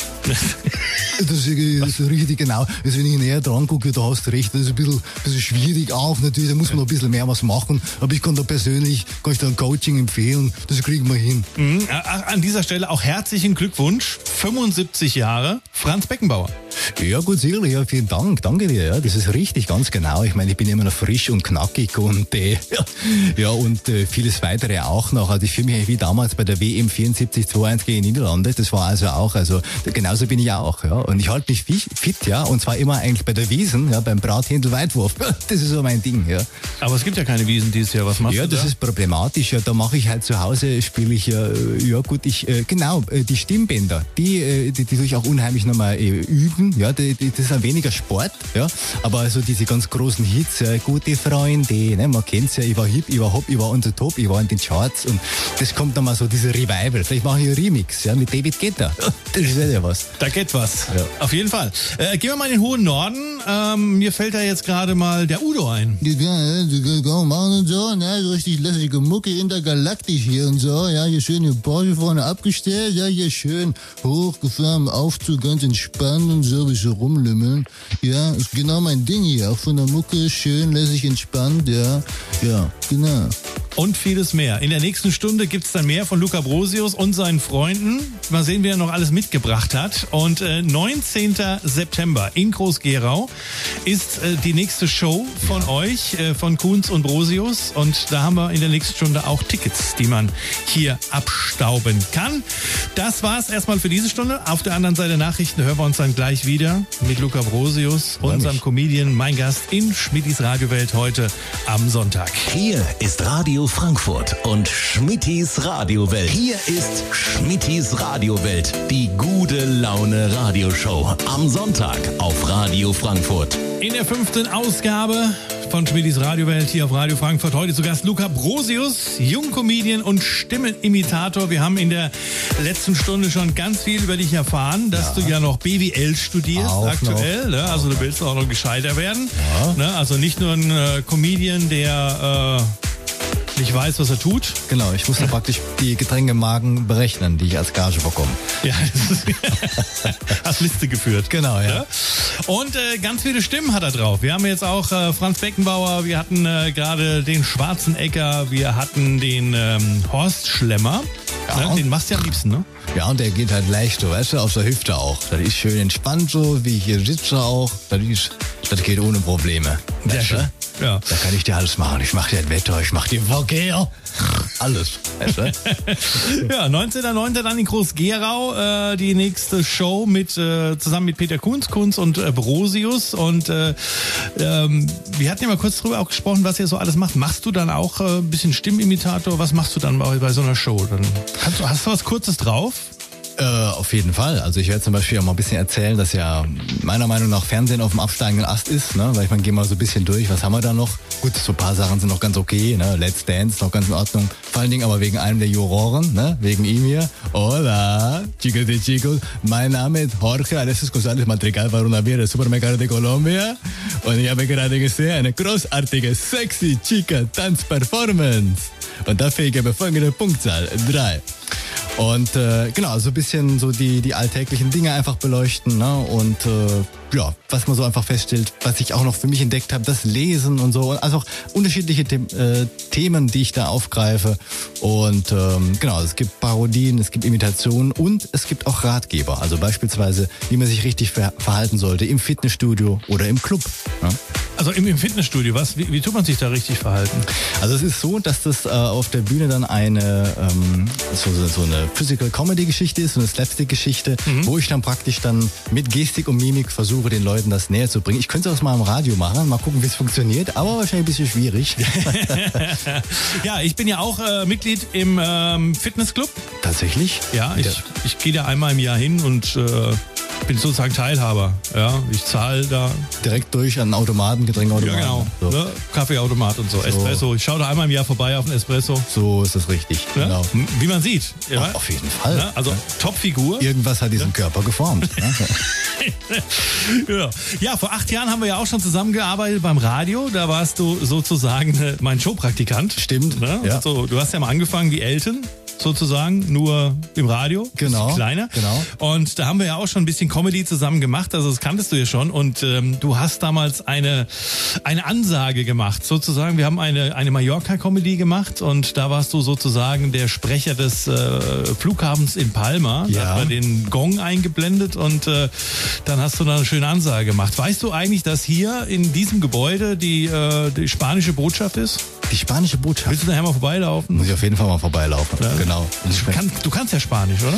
Das ist, das ist richtig genau. Also wenn ich näher dran gucke, da hast du recht, das ist ein bisschen, bisschen schwierig auch natürlich, da muss man noch ein bisschen mehr was machen, aber ich kann da persönlich, kann ich da ein Coaching empfehlen, das kriegen wir hin. Mhm. An dieser Stelle auch herzlichen Glückwunsch, fünfundsiebzig Jahre, Franz Beckenbauer. Ja gut, sicherlich, ja, vielen Dank, danke dir, ja, das ist richtig, ganz genau. Ich meine, ich bin immer noch frisch und knackig und äh, ja, ja und äh, vieles weitere auch noch. Also ich fühle mich eigentlich wie damals bei der W M vierundsiebzig zwei eins gegen Niederlande, das war also auch, also genauso bin ich auch, ja, und ich halte mich fit, ja, und zwar immer eigentlich bei der Wiesen, ja, beim Brathändel-Weitwurf, das ist so mein Ding, ja. Aber es gibt ja keine Wiesen dieses Jahr, was machst ja, du da? Ja, das ist problematisch, ja, da mache ich halt zu Hause, spiele ich, ja, ja gut, ich, äh, genau, äh, die Stimmbänder, die, äh, die, die tue ich auch unheimlich nochmal äh, üben, ja, die, die, das ist ein weniger Sport, ja, aber also diese ganz großen Hits, ja, gute Freunde, ne, man kennt's ja, ich war hip, ich war hopp, ich war on the top, ich war in den Charts und das kommt nochmal so, diese Revival, vielleicht mache ich einen Remix, ja, mit David Guetta, das wäre ja was. Da geht was, ja. Auf jeden Fall. Äh, gehen wir mal in den hohen Norden, ähm, mir fällt da jetzt gerade mal der Udo ein. Ja, komm, machen und so, ne, so richtig lässige Mucke intergalaktisch hier und so, ja, hier schön den Porsche vorne abgestellt, ja, hier schön hochgefahren, im Aufzug, ganz entspannt und so, wie so rumlümmeln, ja, ist genau mein Ding hier, auch von der Mucke, schön, lässig, entspannt, ja, ja, genau. Und vieles mehr. In der nächsten Stunde gibt es dann mehr von Luca Brosius und seinen Freunden. Mal sehen, wer noch alles mitgebracht hat. Und äh, neunzehnter September in Groß-Gerau ist äh, die nächste Show von euch, äh, von Kunz und Brosius. Und da haben wir in der nächsten Stunde auch Tickets, die man hier abstauben kann. Das war's erstmal für diese Stunde. Auf der anderen Seite der Nachrichten hören wir uns dann gleich wieder mit Luca Brosius, unserem Comedian, mein Gast in Schmittis Radiowelt heute am Sonntag. Hier ist Radio Frankfurt und Schmittis Radiowelt. Hier ist Schmittis Radiowelt, die gute Laune Radioshow am Sonntag auf Radio Frankfurt. In der fünften Ausgabe von Schmittis Radiowelt hier auf Radio Frankfurt. Heute zu Gast Luca Brosius, Jungcomedian und Stimmenimitator. Wir haben in der letzten Stunde schon ganz viel über dich erfahren, dass ja. du ja noch B W L studierst auch aktuell. Ne? Also du willst auch noch gescheiter werden. Ja. Ne? Also nicht nur ein äh, Comedian, der äh, nicht weiß, was er tut. Genau, ich musste praktisch die Getränkemarken berechnen, die ich als Gage bekomme. Ja, hast Liste geführt. Genau, ja. ja? Und äh, ganz viele Stimmen hat er drauf. Wir haben jetzt auch äh, Franz Beckenbauer, wir hatten äh, gerade den Schwarzenegger, wir hatten den ähm, Horst Schlemmer. Ja. Ne? Den machst du ja am liebsten, ne? Ja, und der geht halt leicht so, weißt du, auf der Hüfte auch. Das ist schön entspannt so, wie ich hier sitze auch. Das ist, das geht ohne Probleme. Sehr schön. Ja. Da kann ich dir alles machen. Ich mach dir das Wetter, ich mach dir Verkehr. alles. Weißt du? Ja, neunzehnter neunter dann in Groß-Gerau, äh, die nächste Show mit äh, zusammen mit Peter Kunz, Kunz und äh, Brosius. Und äh, ähm, wir hatten ja mal kurz drüber auch gesprochen, was ihr so alles macht. Machst du dann auch äh, ein bisschen Stimmimitator? Was machst du dann bei, bei so einer Show? Dann kannst du, hast du was Kurzes drauf? Äh, auf jeden Fall. Also ich werde zum Beispiel auch mal ein bisschen erzählen, dass ja meiner Meinung nach Fernsehen auf dem absteigenden Ast ist, ne? Weil ich meine, gehen mal so ein bisschen durch, was haben wir da noch? Gut, so ein paar Sachen sind noch ganz okay, ne? Let's Dance, noch ganz in Ordnung. Vor allen Dingen aber wegen einem der Juroren, ne? Wegen ihm hier. Hola, chicos y chicos. Mein Name ist Jorge Alexis González Madrigal Barunavir, der Supermercado de Colombia. Und ich habe gerade gesehen, eine großartige, sexy, chica Tanzperformance. Und dafür gebe ich folgende Punktzahl. Drei. Und äh, genau, so ein bisschen so die, die alltäglichen Dinge einfach beleuchten, ne? Und äh, ja, was man so einfach feststellt, was ich auch noch für mich entdeckt habe, das Lesen und so. Also auch unterschiedliche The äh, Themen, die ich da aufgreife. Und ähm, genau, es gibt Parodien, es gibt Imitationen und es gibt auch Ratgeber. Also beispielsweise, wie man sich richtig ver verhalten sollte im Fitnessstudio oder im Club. Ne? Also im, im Fitnessstudio, was? Wie, wie tut man sich da richtig verhalten? Also es ist so, dass das äh, auf der Bühne dann eine ähm, so, so eine Physical Comedy Geschichte ist, so eine Slapstick Geschichte, mhm. wo ich dann praktisch dann mit Gestik und Mimik versuche, den Leuten das näher zu bringen. Ich könnte es auch mal im Radio machen, mal gucken, wie es funktioniert, aber wahrscheinlich ein bisschen schwierig. Ja, ich bin ja auch äh, Mitglied im ähm, Fitnessclub. Tatsächlich? Ja, ich, ich gehe da einmal im Jahr hin und äh, bin sozusagen Teilhaber. Ja, ich zahle da. Direkt durch an Automaten, Getränkautomaten. Ja, genau. So. Ne? Kaffeeautomat und so. so, Espresso. Ich schaue da einmal im Jahr vorbei auf einen Espresso. So ist das richtig. Ja? Genau. Wie man sieht. Ja? Ach, auf jeden Fall. Ja? Also ja. Top-Figur. Irgendwas hat diesen ja. Körper geformt. ja. Ja, vor acht Jahren haben wir ja auch schon zusammengearbeitet beim Radio. Da warst du sozusagen äh, mein Showpraktikant. Stimmt. Ne? Ja. Also, du hast ja mal angefangen wie Elton. Sozusagen, nur im Radio, genau, kleiner. Genau. Und da haben wir ja auch schon ein bisschen Comedy zusammen gemacht, also das kanntest du ja schon. Und ähm, du hast damals eine eine Ansage gemacht, sozusagen. Wir haben eine eine Mallorca-Comedy gemacht und da warst du sozusagen der Sprecher des äh, Flughafens in Palma. Ja. Da hat man den Gong eingeblendet und äh, dann hast du da eine schöne Ansage gemacht. Weißt du eigentlich, dass hier in diesem Gebäude die, äh, die spanische Botschaft ist? Die spanische Botschaft? Willst du nachher mal vorbeilaufen? Muss ich auf jeden Fall mal vorbeilaufen. Ja. Genau. Du, kann, du kannst ja Spanisch, oder?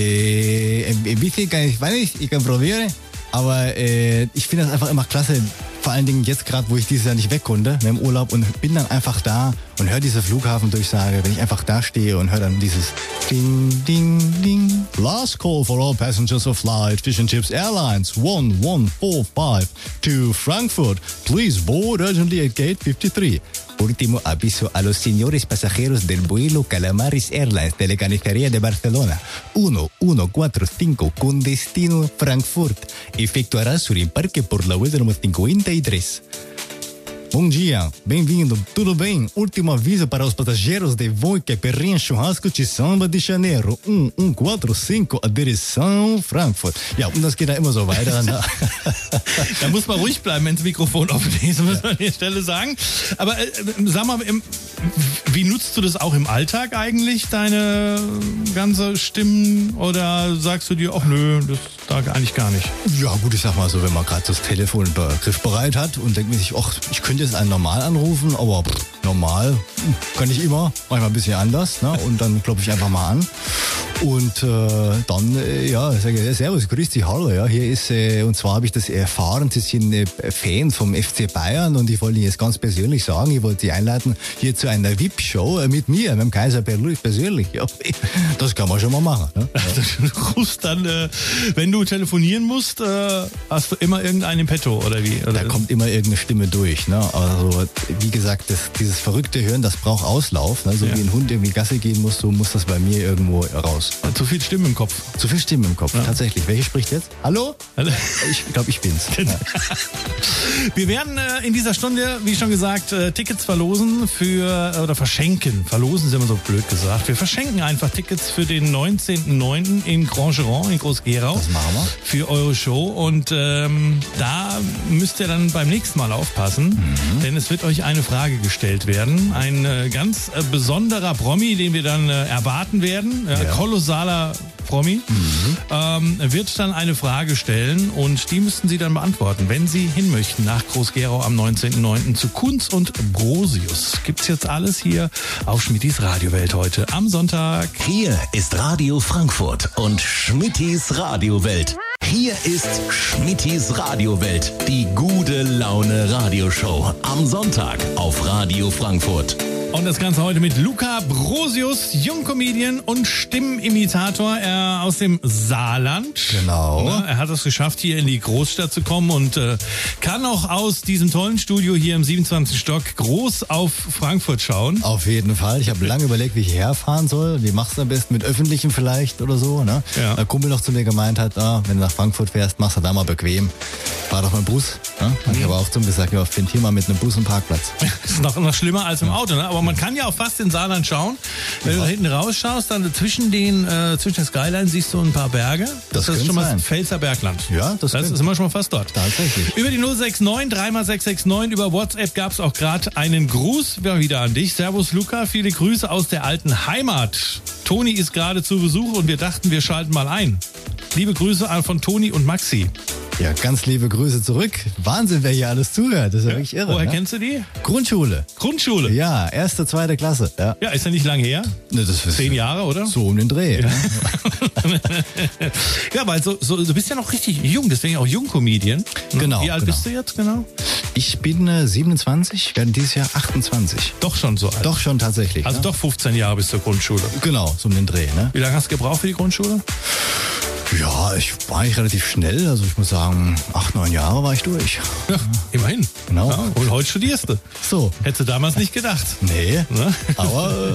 Äh, ein bisschen kann ich Spanisch, ich kann probieren, aber äh, ich finde das einfach immer klasse, vor allen Dingen jetzt gerade, wo ich dieses Jahr nicht weg konnte, im Urlaub und bin dann einfach da und höre diese Flughafendurchsage, wenn ich einfach da stehe und höre dann dieses Ding, Ding, Ding. Last call for all passengers of flight Fish and Chips Airlines one one four five to Frankfurt. Please board urgently at gate fifty-three. Último aviso a los señores pasajeros del vuelo Calamaris Airlines de la Canicería de Barcelona uno uno cuatro cinco con destino Frankfurt. Efectuará su embarque por la vuelta número cincuenta y tres. Bom dia, bem-vindo, tudo bem? Último aviso para os passageiros de voo que Perrinha Churrasco de Samba de Janeiro um um quatro cinco, a direção Frankfurt. Ja, und das geht da immer so weiter. Ne? Da muss man ruhig bleiben, wenn das Mikrofon offen ist, muss man an der Stelle sagen. Aber äh, sag mal, im, wie nutzt du das auch im Alltag eigentlich, deine ganze Stimmen? Oder sagst du dir, ach nö, das da eigentlich gar nicht? Ja gut, ich sag mal so, wenn man gerade das Telefon griffbereit hat und denkt mir sich, ach, ich könnte jetzt einen normal anrufen, aber pff, normal kann ich immer, manchmal ein bisschen anders, ne? Und dann klopfe ich einfach mal an. Und äh, dann, äh, ja, sage ich, servus, grüß dich, hallo, ja, hier ist, äh, und zwar habe ich das erfahren, Sie sind äh, Fan vom F C Bayern und ich wollte Ihnen jetzt ganz persönlich sagen, ich wollte Sie einladen hier zu einer V I P-Show äh, mit mir, mit dem Kaiser persönlich. Ja, das kann man schon mal machen. Ne? Ja. Du rufst dann, äh, wenn du telefonieren musst, äh, hast du immer irgendeinen im Petto, oder wie? Oder? Da kommt immer irgendeine Stimme durch, ne? Also, wie gesagt, das, dieses verrückte Hören, das braucht Auslauf, ne? So ja. Wie ein Hund irgendwie Gasse gehen muss, so muss das bei mir irgendwo raus. Zu viel Stimme im Kopf. Zu viel Stimme im Kopf, ja. Tatsächlich. Welche spricht jetzt? Hallo? Hallo? Ich glaube, ich bin's. Ja. Wir werden äh, in dieser Stunde, wie schon gesagt, äh, Tickets verlosen für, äh, oder verschenken. Verlosen ist immer so blöd gesagt. Wir verschenken einfach Tickets für den neunzehnten neunten in Grangeron in Groß-Gerau. Das machen wir. Für eure Show. Und ähm, da müsst ihr dann beim nächsten Mal aufpassen, mhm. denn es wird euch eine Frage gestellt werden. Ein äh, ganz äh, besonderer Promi, den wir dann äh, erwarten werden. Äh, ja. Kolossaler Hochpromi, mhm. ähm, wird dann eine Frage stellen und die müssten Sie dann beantworten, wenn Sie hin möchten nach Groß-Gerau am neunzehnten neunten zu Kunz und Brosius. Gibt's jetzt alles hier auf Schmittis Radiowelt heute am Sonntag. Hier ist Radio Frankfurt und Schmittis Radiowelt. Hier ist Schmittis Radiowelt, die gute Laune Radioshow am Sonntag auf Radio Frankfurt. Und das Ganze heute mit Luca Brosius, Jungcomedian und Stimmenimitator er aus dem Saarland. Genau. Ne, er hat es geschafft, hier in die Großstadt zu kommen und äh, kann auch aus diesem tollen Studio hier im siebenundzwanzigsten Stock groß auf Frankfurt schauen. Auf jeden Fall. Ich habe lange überlegt, wie ich herfahren soll. Wie machst du am besten mit Öffentlichen vielleicht oder so? Ne? Ja. Der Kumpel noch zu mir gemeint hat, ah, wenn du nach Frankfurt fährst, machst du da mal bequem. Fahr doch mal Bus. Ne? Mhm. Ich habe auch zum gesagt, ja, find hier mal mit einem Bus einen Parkplatz. Das ist noch, noch schlimmer als im Auto, ne? Aber man kann ja auch fast in Saarland schauen. Wenn ja. du da hinten rausschaust, dann zwischen den äh, zwischen der Skyline siehst du ein paar Berge. Das, das ist schon mal sein. das Pfälzer Bergland. Ja, das, das ist immer schon mal fast dort. Tatsächlich. Über die null sechs neun drei mal sechs sechs neun über WhatsApp gab es auch gerade einen Gruß wieder an dich. Servus Luca, viele Grüße aus der alten Heimat. Toni ist gerade zu Besuch und wir dachten, wir schalten mal ein. Liebe Grüße von Toni und Maxi. Ja, ganz liebe Grüße zurück. Wahnsinn, wer hier alles zuhört. Das ist ja, ja wirklich irre. Woher ne? kennst du die? Grundschule. Grundschule? Ja, erste, zweite Klasse. Ja, ja ist ja nicht lange her. Ne, das ist Zehn Jahre, oder? So um den Dreh. Ja, ja weil so, so, du bist ja noch richtig jung, deswegen auch Jungcomedian. Genau. Wie alt genau. bist du jetzt genau? Ich bin äh, siebenundzwanzig, werde dieses Jahr achtundzwanzig. Doch schon so alt? Doch schon tatsächlich. Also ne? doch fünfzehn Jahre bis zur Grundschule. Genau, so um den Dreh. Ne? Wie lange hast du gebraucht für die Grundschule? Ja, ich war eigentlich relativ schnell. Also ich muss sagen, acht, neun Jahre war ich durch. Ja, immerhin. Genau. Ja, und heute studierst du. So. Hättest du damals nicht gedacht. Nee, ne? aber... Äh,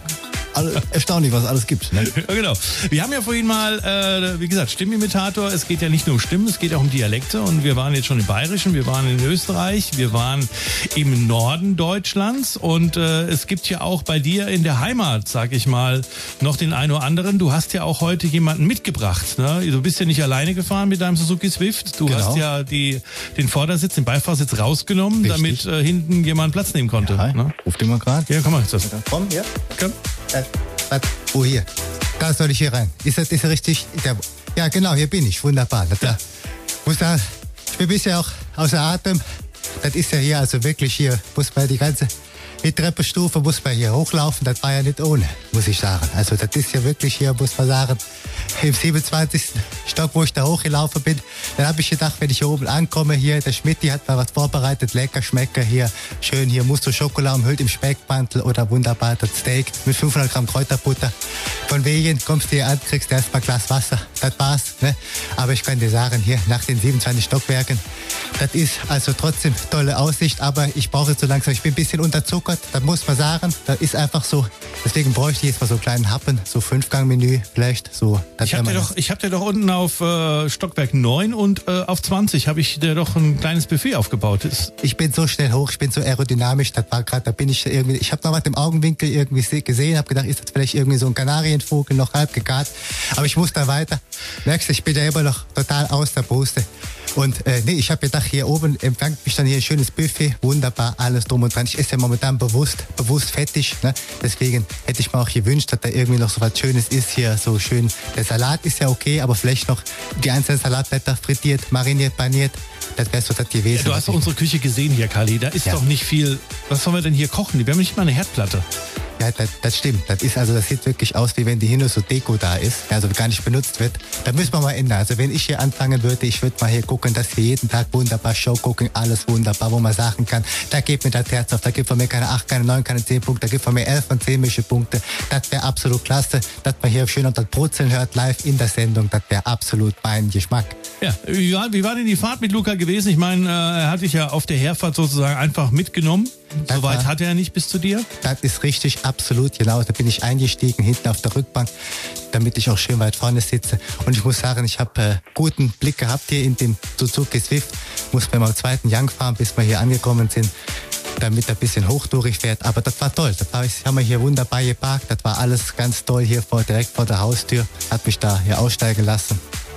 Alle, erstaunlich, was es alles gibt. Ne? Ja, genau. Wir haben ja vorhin mal, äh, wie gesagt, Stimmenimitator. Es geht ja nicht nur um Stimmen, es geht auch um Dialekte. Und wir waren jetzt schon im Bayerischen, wir waren in Österreich, wir waren im Norden Deutschlands. Und äh, es gibt ja auch bei dir in der Heimat, sag ich mal, noch den einen oder anderen. Du hast ja auch heute jemanden mitgebracht. Ne? Du bist ja nicht alleine gefahren mit deinem Suzuki Swift. Du genau. hast ja die, den Vordersitz, den Beifahrersitz rausgenommen, Richtig. damit äh, hinten jemand Platz nehmen konnte. Ja, ne? Ruf den mal gerade. Ja, komm mal jetzt. Komm, hier. Komm. Äh, oh, hier. Da soll ich hier rein. Ist das, ist das richtig? Ja, genau, hier bin ich. Wunderbar. Da, muss da, ich bin bisher auch außer Atem. Das ist ja hier, also wirklich hier, muss man die ganze die Treppenstufe, muss man hier hochlaufen. Das war ja nicht ohne, muss ich sagen. Also das ist ja wirklich hier, muss man sagen, im siebenundzwanzigsten Stock, wo ich da hochgelaufen bin. Dann habe ich gedacht, wenn ich hier oben ankomme, hier, der Schmitti hat mal was vorbereitet, lecker Schmecker hier, schön hier, Musso Schokolade umhüllt im Speckmantel oder wunderbar das Steak mit fünfhundert Gramm Kräuterbutter. Von wegen kommst du hier an, kriegst du erstmal ein Glas Wasser, das war's. Ne? Aber ich kann dir sagen, hier nach den siebenundzwanzig Stockwerken, das ist also trotzdem tolle Aussicht, aber ich brauche jetzt so langsam, ich bin ein bisschen unterzuckert, das muss man sagen, das ist einfach so. Deswegen bräuchte ich jetzt mal so einen kleinen Happen, so Fünfgang-Menü vielleicht, so. Ich hab dir doch, ich hab dir doch unten auf äh, Stockwerk neun und äh, auf zwanzig habe ich dir doch ein kleines Buffet aufgebaut. Das ich bin so schnell hoch, ich bin so aerodynamisch, das war gerade, da bin ich irgendwie, ich habe noch was im Augenwinkel irgendwie gesehen, habe gedacht, ist das vielleicht irgendwie so ein Kanarienvogel, noch halb gegart, aber ich muss da weiter. Merkst du, ich bin ja immer noch total aus der Puste. Und äh, nee, ich habe gedacht, hier oben empfängt mich dann hier ein schönes Buffet, wunderbar, alles drum und dran. Ich esse ja momentan bewusst, bewusst fettig, ne? Deswegen hätte ich mir auch gewünscht, dass da irgendwie noch so was Schönes ist hier, so schön. Der Salat ist ja okay, aber vielleicht noch die einzelnen Salatblätter frittiert, mariniert, paniert. Das wäre so das gewesen. Ja, du hast doch unsere Küche gesehen hier, Kali. Da ist ja doch nicht viel. Was sollen wir denn hier kochen? Wir haben nicht mal eine Herdplatte. Ja, das, das stimmt. Das ist also, das sieht wirklich aus, wie wenn die hin so Deko da ist, also gar nicht benutzt wird. Da müssen wir mal ändern. Also wenn ich hier anfangen würde, ich würde mal hier gucken, dass wir jeden Tag wunderbar Show gucken, alles wunderbar, wo man sagen kann, da gibt mir das Herz auf, da gibt von mir keine acht, keine neun, keine zehn Punkte, da gibt von mir elf und zehn Punkte. Das wäre absolut klasse, dass man hier schön unter Brutzeln hört, live in der Sendung. Das wäre absolut mein Geschmack. Ja, wie war, wie war denn die Fahrt mit Luca gewesen? Ich meine, äh, er hat dich ja auf der Herfahrt sozusagen einfach mitgenommen. So weit hat er ja nicht bis zu dir. Das ist richtig, absolut, genau. Da bin ich eingestiegen, hinten auf der Rückbank, damit ich auch schön weit vorne sitze. Und ich muss sagen, ich habe äh, guten Blick gehabt hier in dem Suzuki Swift. Mussten wir mal am zweiten Young fahren, bis wir hier angekommen sind, damit er ein bisschen hochdurch fährt. Aber das war toll. Das war, haben wir hier wunderbar geparkt. Das war alles ganz toll hier vor, direkt vor der Haustür. Hat mich da hier aussteigen lassen. Ja.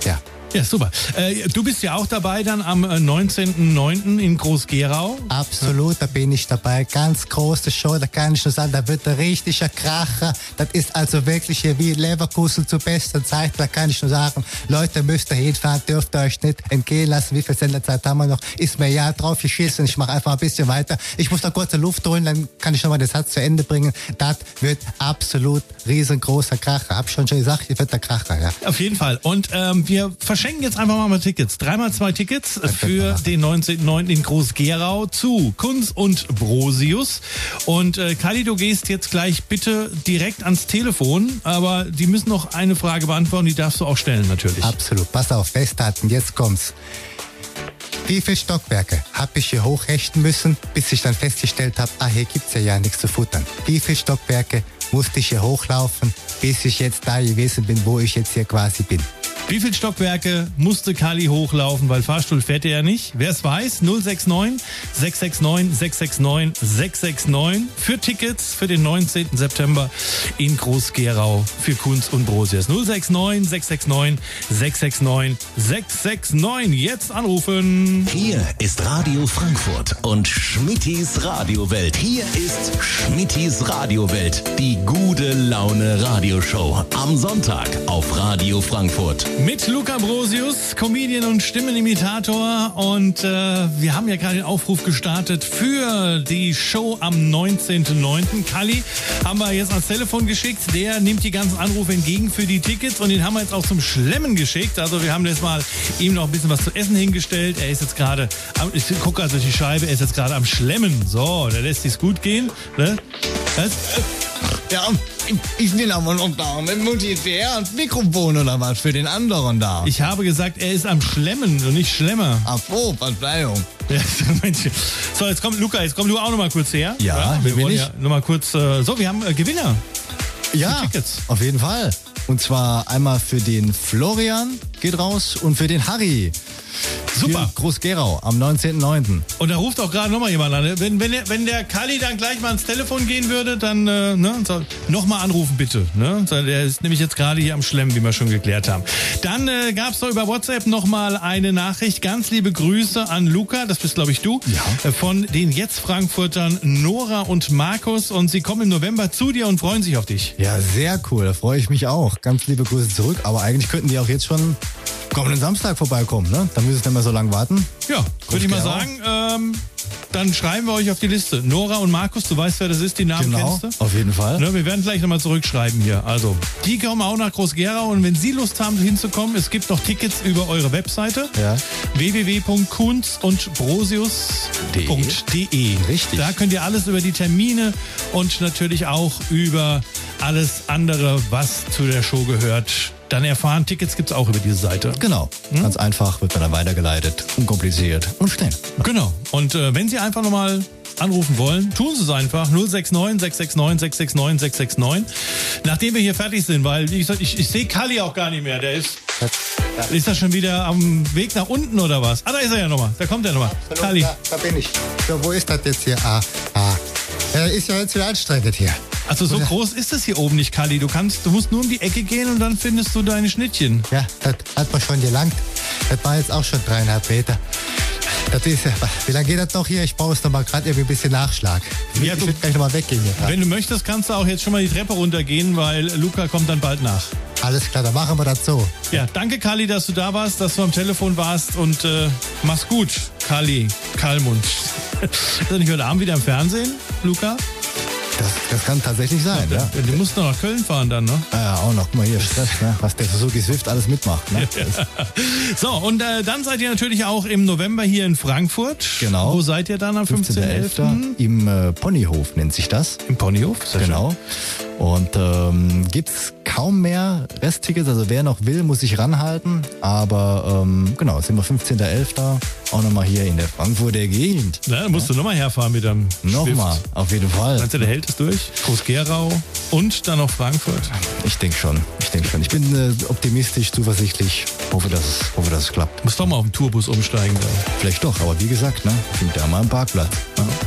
Ja, super. Äh, du bist ja auch dabei dann am neunzehnten neunten in Groß-Gerau. Absolut, da bin ich dabei. Ganz große Show, da kann ich nur sagen, da wird ein richtiger Kracher. Das ist also wirklich hier wie Leverkusen zur besten Zeit. Da kann ich nur sagen, Leute, müsst ihr hinfahren, dürft ihr euch nicht entgehen lassen. Wie viel Senderzeit haben wir noch? Ist mir ja drauf geschissen. Ich mache einfach ein bisschen weiter. Ich muss noch kurze Luft holen, dann kann ich nochmal den Satz zu Ende bringen. Das wird absolut riesengroßer Kracher. Hab schon schon gesagt, hier wird der Kracher, ja. Auf jeden Fall. Und ähm, wir verschenken jetzt einfach mal, mal Tickets. Dreimal zwei Tickets für den neunzehnten neunten in Groß-Gerau zu Kunz und Brosius. Und äh, Kali, du gehst jetzt gleich bitte direkt ans Telefon, aber die müssen noch eine Frage beantworten, die darfst du auch stellen natürlich. Absolut. Pass auf, festhalten, jetzt kommt's. Wie viele Stockwerke habe ich hier hochhechten müssen, bis ich dann festgestellt habe, ah, hier gibt's ja ja nichts zu futtern. Wie viele Stockwerke musste ich hier hochlaufen, bis ich jetzt da gewesen bin, wo ich jetzt hier quasi bin? Wie viele Stockwerke musste Kali hochlaufen, weil Fahrstuhl fährt er ja nicht? Wer es weiß, null sechs neun, sechs sechs neun, sechs sechs neun, sechs sechs neun für Tickets für den neunzehnten September in Groß-Gerau für Kunz und Brosius. null sechs neun, sechs sechs neun, sechs sechs neun, sechs sechs neun. Jetzt anrufen. Hier ist Radio Frankfurt und Schmittis Radiowelt. Hier ist Schmittis Radiowelt, die gute Laune Radioshow am Sonntag auf Radio Frankfurt. Mit Luca Brosius, Comedian und Stimmenimitator. Und äh, wir haben ja gerade den Aufruf gestartet für die Show am neunzehnten neunten Kali haben wir jetzt ans Telefon geschickt. Der nimmt die ganzen Anrufe entgegen für die Tickets und den haben wir jetzt auch zum Schlemmen geschickt. Also wir haben jetzt mal ihm noch ein bisschen was zu essen hingestellt. Er ist jetzt gerade, ich gucke also durch die Scheibe, er ist jetzt gerade am Schlemmen. So, der lässt sich's gut gehen. Ne? Das, Ja, ich, ich bin aber noch da. Mit Mutti der und Mikrofon oder was für den anderen da. ich habe gesagt, er ist am Schlemmen und nicht Schlemmer. Ach so, Verzeihung. Ja, Mensch. So, jetzt kommt Luca, jetzt komm du auch noch mal kurz her. Ja, wir hier bin wollen ich. ja noch mal kurz. Äh, so, wir haben äh, Gewinner. Ja, Tickets. auf jeden Fall. Und zwar einmal für den Florian, geht raus, und für den Harry. Super. Für Groß-Gerau am neunzehnten neunten Und da ruft auch gerade noch mal jemand an. Wenn, wenn, der, wenn der Kali dann gleich mal ans Telefon gehen würde, dann äh, ne, so, noch mal anrufen bitte. Ne? Der ist nämlich jetzt gerade hier am Schlemmen, wie wir schon geklärt haben. Dann äh, gab es doch über WhatsApp noch mal eine Nachricht. Ganz liebe Grüße an Luca, das bist glaube ich du, Ja. äh, von den jetzt Frankfurtern Nora und Markus. Und sie kommen im November zu dir und freuen sich auf dich. Ja, sehr cool, da freue ich mich auch. Ganz liebe Grüße zurück, aber eigentlich könnten die auch jetzt schon kommenden Samstag vorbeikommen, ne? Da müssen sie nicht mehr so lange warten. Ja, würde ich mal Groß-Gerau. sagen, ähm, dann schreiben wir euch auf die Liste. Nora und Markus, du weißt, wer das ist, die Namen Genau, kennst du? auf jeden Fall. Ne, wir werden gleich nochmal zurückschreiben hier. Also, die kommen auch nach Groß-Gerau und wenn Sie Lust haben, hinzukommen, es gibt noch Tickets über eure Webseite. Ja. w w w punkt kunz und brosius punkt d e. Richtig. Da könnt ihr alles über die Termine und natürlich auch über alles andere, was zu der Show gehört, dann erfahren. Tickets gibt's auch über diese Seite. Genau, ganz einfach, wird man dann weitergeleitet, unkompliziert und schnell. Genau. Und äh, wenn Sie einfach nochmal anrufen wollen, tun Sie es einfach. null sechs neun, sechs sechs neun, sechs sechs neun, sechs sechs neun. Nachdem wir hier fertig sind, weil wie gesagt, ich, ich sehe Kali auch gar nicht mehr. Der ist, ist er schon wieder am Weg nach unten oder was? Ah, da ist er ja nochmal. Da kommt er nochmal. Kali. Da, da bin ich. So, wo ist das jetzt hier? Ah, ah. Äh, ist ja jetzt wieder anstrengend hier. Also so groß ist es hier oben nicht, Kali. Du kannst, du musst nur um die Ecke gehen und dann findest du deine Schnittchen. Ja, das hat man schon gelangt. Das war jetzt auch schon dreieinhalb Meter. Das ist ja, wie lange geht das noch hier? Ich brauche es noch mal gerade irgendwie ein bisschen Nachschlag. Ich will, Ja, ich du- will gleich noch mal weggehen hier. Wenn du möchtest, kannst du auch jetzt schon mal die Treppe runtergehen, weil Luca kommt dann bald nach. Alles klar, dann machen wir das so. Ja, danke Kali, dass du da warst, dass du am Telefon warst und äh, mach's gut, Kali, Kalmund. Ist er nicht heute Abend wieder im Fernsehen, Luca? Das, das kann tatsächlich sein, ja. Du musst noch nach Köln fahren dann, ne? Ah ja, auch noch, guck mal hier, Stress, ne? Was der Suzuki Swift alles mitmacht, ne? So, und äh, dann seid ihr natürlich auch im November hier in Frankfurt. Genau. Wo seid ihr dann am fünfzehnten fünfzehnten elften? elften im äh, Ponyhof nennt sich das. Im Ponyhof? Sehr Genau. Und ähm, gibt's kaum mehr Resttickets, also wer noch will, muss sich ranhalten. Aber ähm, genau, sind wir fünfzehnten elften auch nochmal hier in der Frankfurter Gegend. schön. Na, dann musst du nochmal herfahren mit deinem Nochmal, Stift. auf jeden Fall. Meinst du, der hält es durch? Groß-Gerau und dann noch Frankfurt. Ich denke schon, ich denke schon. Ich bin äh, optimistisch, zuversichtlich, hoffe, dass, es- hoffe, dass es klappt. Musst doch mal auf den Tourbus umsteigen. Dann. Vielleicht doch, aber wie gesagt, ne, findet ja mal einen Parkplatz.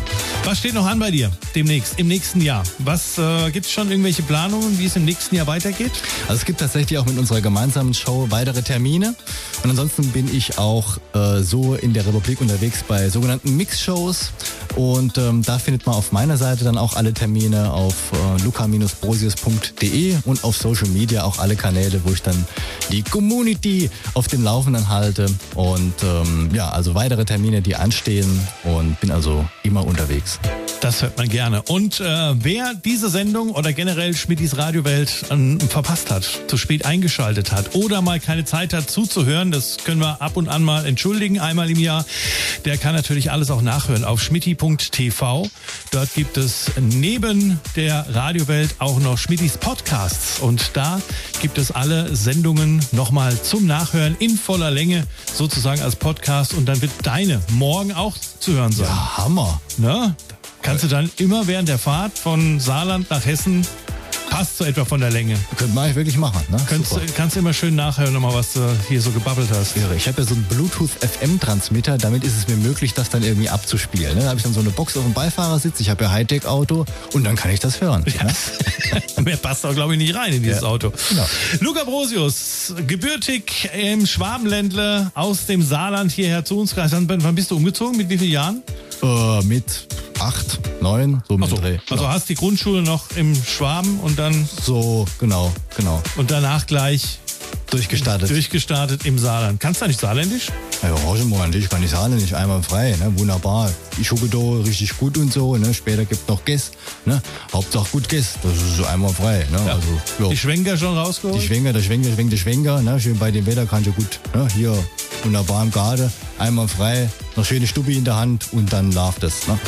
Was steht noch an bei dir demnächst, im nächsten Jahr? Was äh, gibt es schon irgendwelche Planungen, wie es im nächsten Jahr weitergeht? Also es gibt tatsächlich auch mit unserer gemeinsamen Show weitere Termine. Und ansonsten bin ich auch äh, so in der Republik unterwegs bei sogenannten Mix-Shows. Und ähm, da findet man auf meiner Seite dann auch alle Termine auf äh, luca Bindestrich brosius punkt de und auf Social Media auch alle Kanäle, wo ich dann die Community auf dem Laufenden halte. Und ähm, ja, also weitere Termine, die anstehen, und bin also immer unterwegs. Das hört man gerne. Und äh, wer diese Sendung oder generell Schmittis Radiowelt äh, verpasst hat, zu spät eingeschaltet hat oder mal keine Zeit hat zuzuhören, das können wir ab und an mal entschuldigen, einmal im Jahr, der kann natürlich alles auch nachhören auf schmitti punkt t v. Dort gibt es neben der Radiowelt auch noch Schmittis Podcasts. Und da gibt es alle Sendungen nochmal zum Nachhören in voller Länge, sozusagen als Podcast. Und dann wird deine morgen auch zu hören sein. Ja, Hammer. Ne? Kannst du dann immer während der Fahrt von Saarland nach Hessen, passt so etwa von der Länge. Könnte man eigentlich wirklich machen, ne? Kannst, kannst du immer schön nachhören, nochmal, was du hier so gebabbelt hast. Irre. Ich habe ja so einen Bluetooth-F M-Transmitter, damit ist es mir möglich, das dann irgendwie abzuspielen. Ne? Da habe ich dann so eine Box auf dem Beifahrersitz, ich habe ja Hightech-Auto und dann kann ich das hören. Ja. Ne? Mehr passt auch, glaube ich, nicht rein in dieses ja. Auto. Genau. Luca Brosius, gebürtig im Schwabenländle aus dem Saarland hierher zu uns. Wann bist du umgezogen? Mit wie vielen Jahren? Äh, mit acht, neun, so mit so. Dreh. Also genau. hast die Grundschule noch im Schwaben und dann... So, genau, genau. Und danach gleich... Durchgestartet. Durchgestartet im Saarland. Kannst du da nicht Saarländisch? Ja, ich kann nicht Saarländisch, einmal frei, ne? Wunderbar. Ich hucke da richtig gut und so, ne? Später gibt noch Guess, ne? Hauptsache gut Guess, das ist so einmal frei, ne? Ja. Also, ja. Die Schwenker schon rausgeholt? Die Schwenker, der Schwenker, der Schwenker, der Schwenker, ne? Schön bei dem Wetter kannst du gut, ne? Hier wunderbar im Garten, einmal frei, noch schöne Stubbi in der Hand und dann läuft es, ne?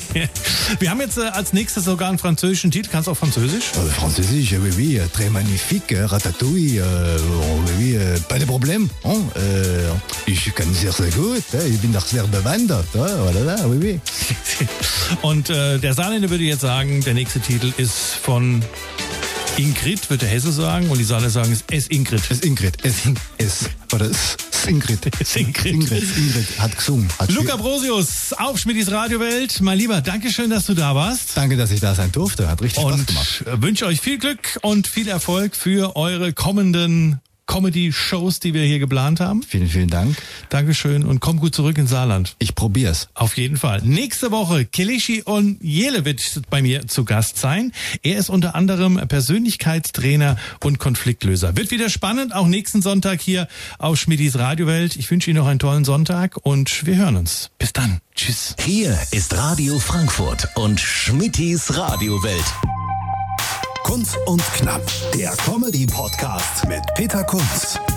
Wir haben jetzt äh, als nächstes sogar einen französischen Titel. Kannst du auch Französisch? Euh, Französisch, oui, oui, très magnifique, ratatouille, euh, oui, euh, pas de problème. Hein? Euh, ich kann sehr, sehr gut, äh, ich bin doch sehr bewandert. Äh, voilà, oui, oui. Und äh, der Saarländer würde jetzt sagen, der nächste Titel ist von Ingrid, wird der Hesse sagen, und die Saarländer sagen, es ist Ingrid. Es ist Ingrid, es es oder es ist Ingrid. Es Ingrid. Ingrid, Ingrid hat gesungen. Hat Luca Brosius auf Schmittis Radiowelt. Mein Lieber, danke schön, dass du da warst. Danke, dass ich da sein durfte. Hat richtig Spaß Und gemacht. wünsche euch viel Glück und viel Erfolg für eure kommenden Comedy-Shows, die wir hier geplant haben. Vielen, vielen Dank. Dankeschön und komm gut zurück ins Saarland. Ich probier's. Auf jeden Fall. Nächste Woche Kelechi Onyele wird bei mir zu Gast sein. Er ist unter anderem Persönlichkeitstrainer und Konfliktlöser. Wird wieder spannend, auch nächsten Sonntag hier auf Schmittis Radiowelt. Ich wünsche Ihnen noch einen tollen Sonntag und wir hören uns. Bis dann. Tschüss. Hier ist Radio Frankfurt und Schmittis Radiowelt. Kunz und Knapp, der Comedy-Podcast mit Peter Kunz.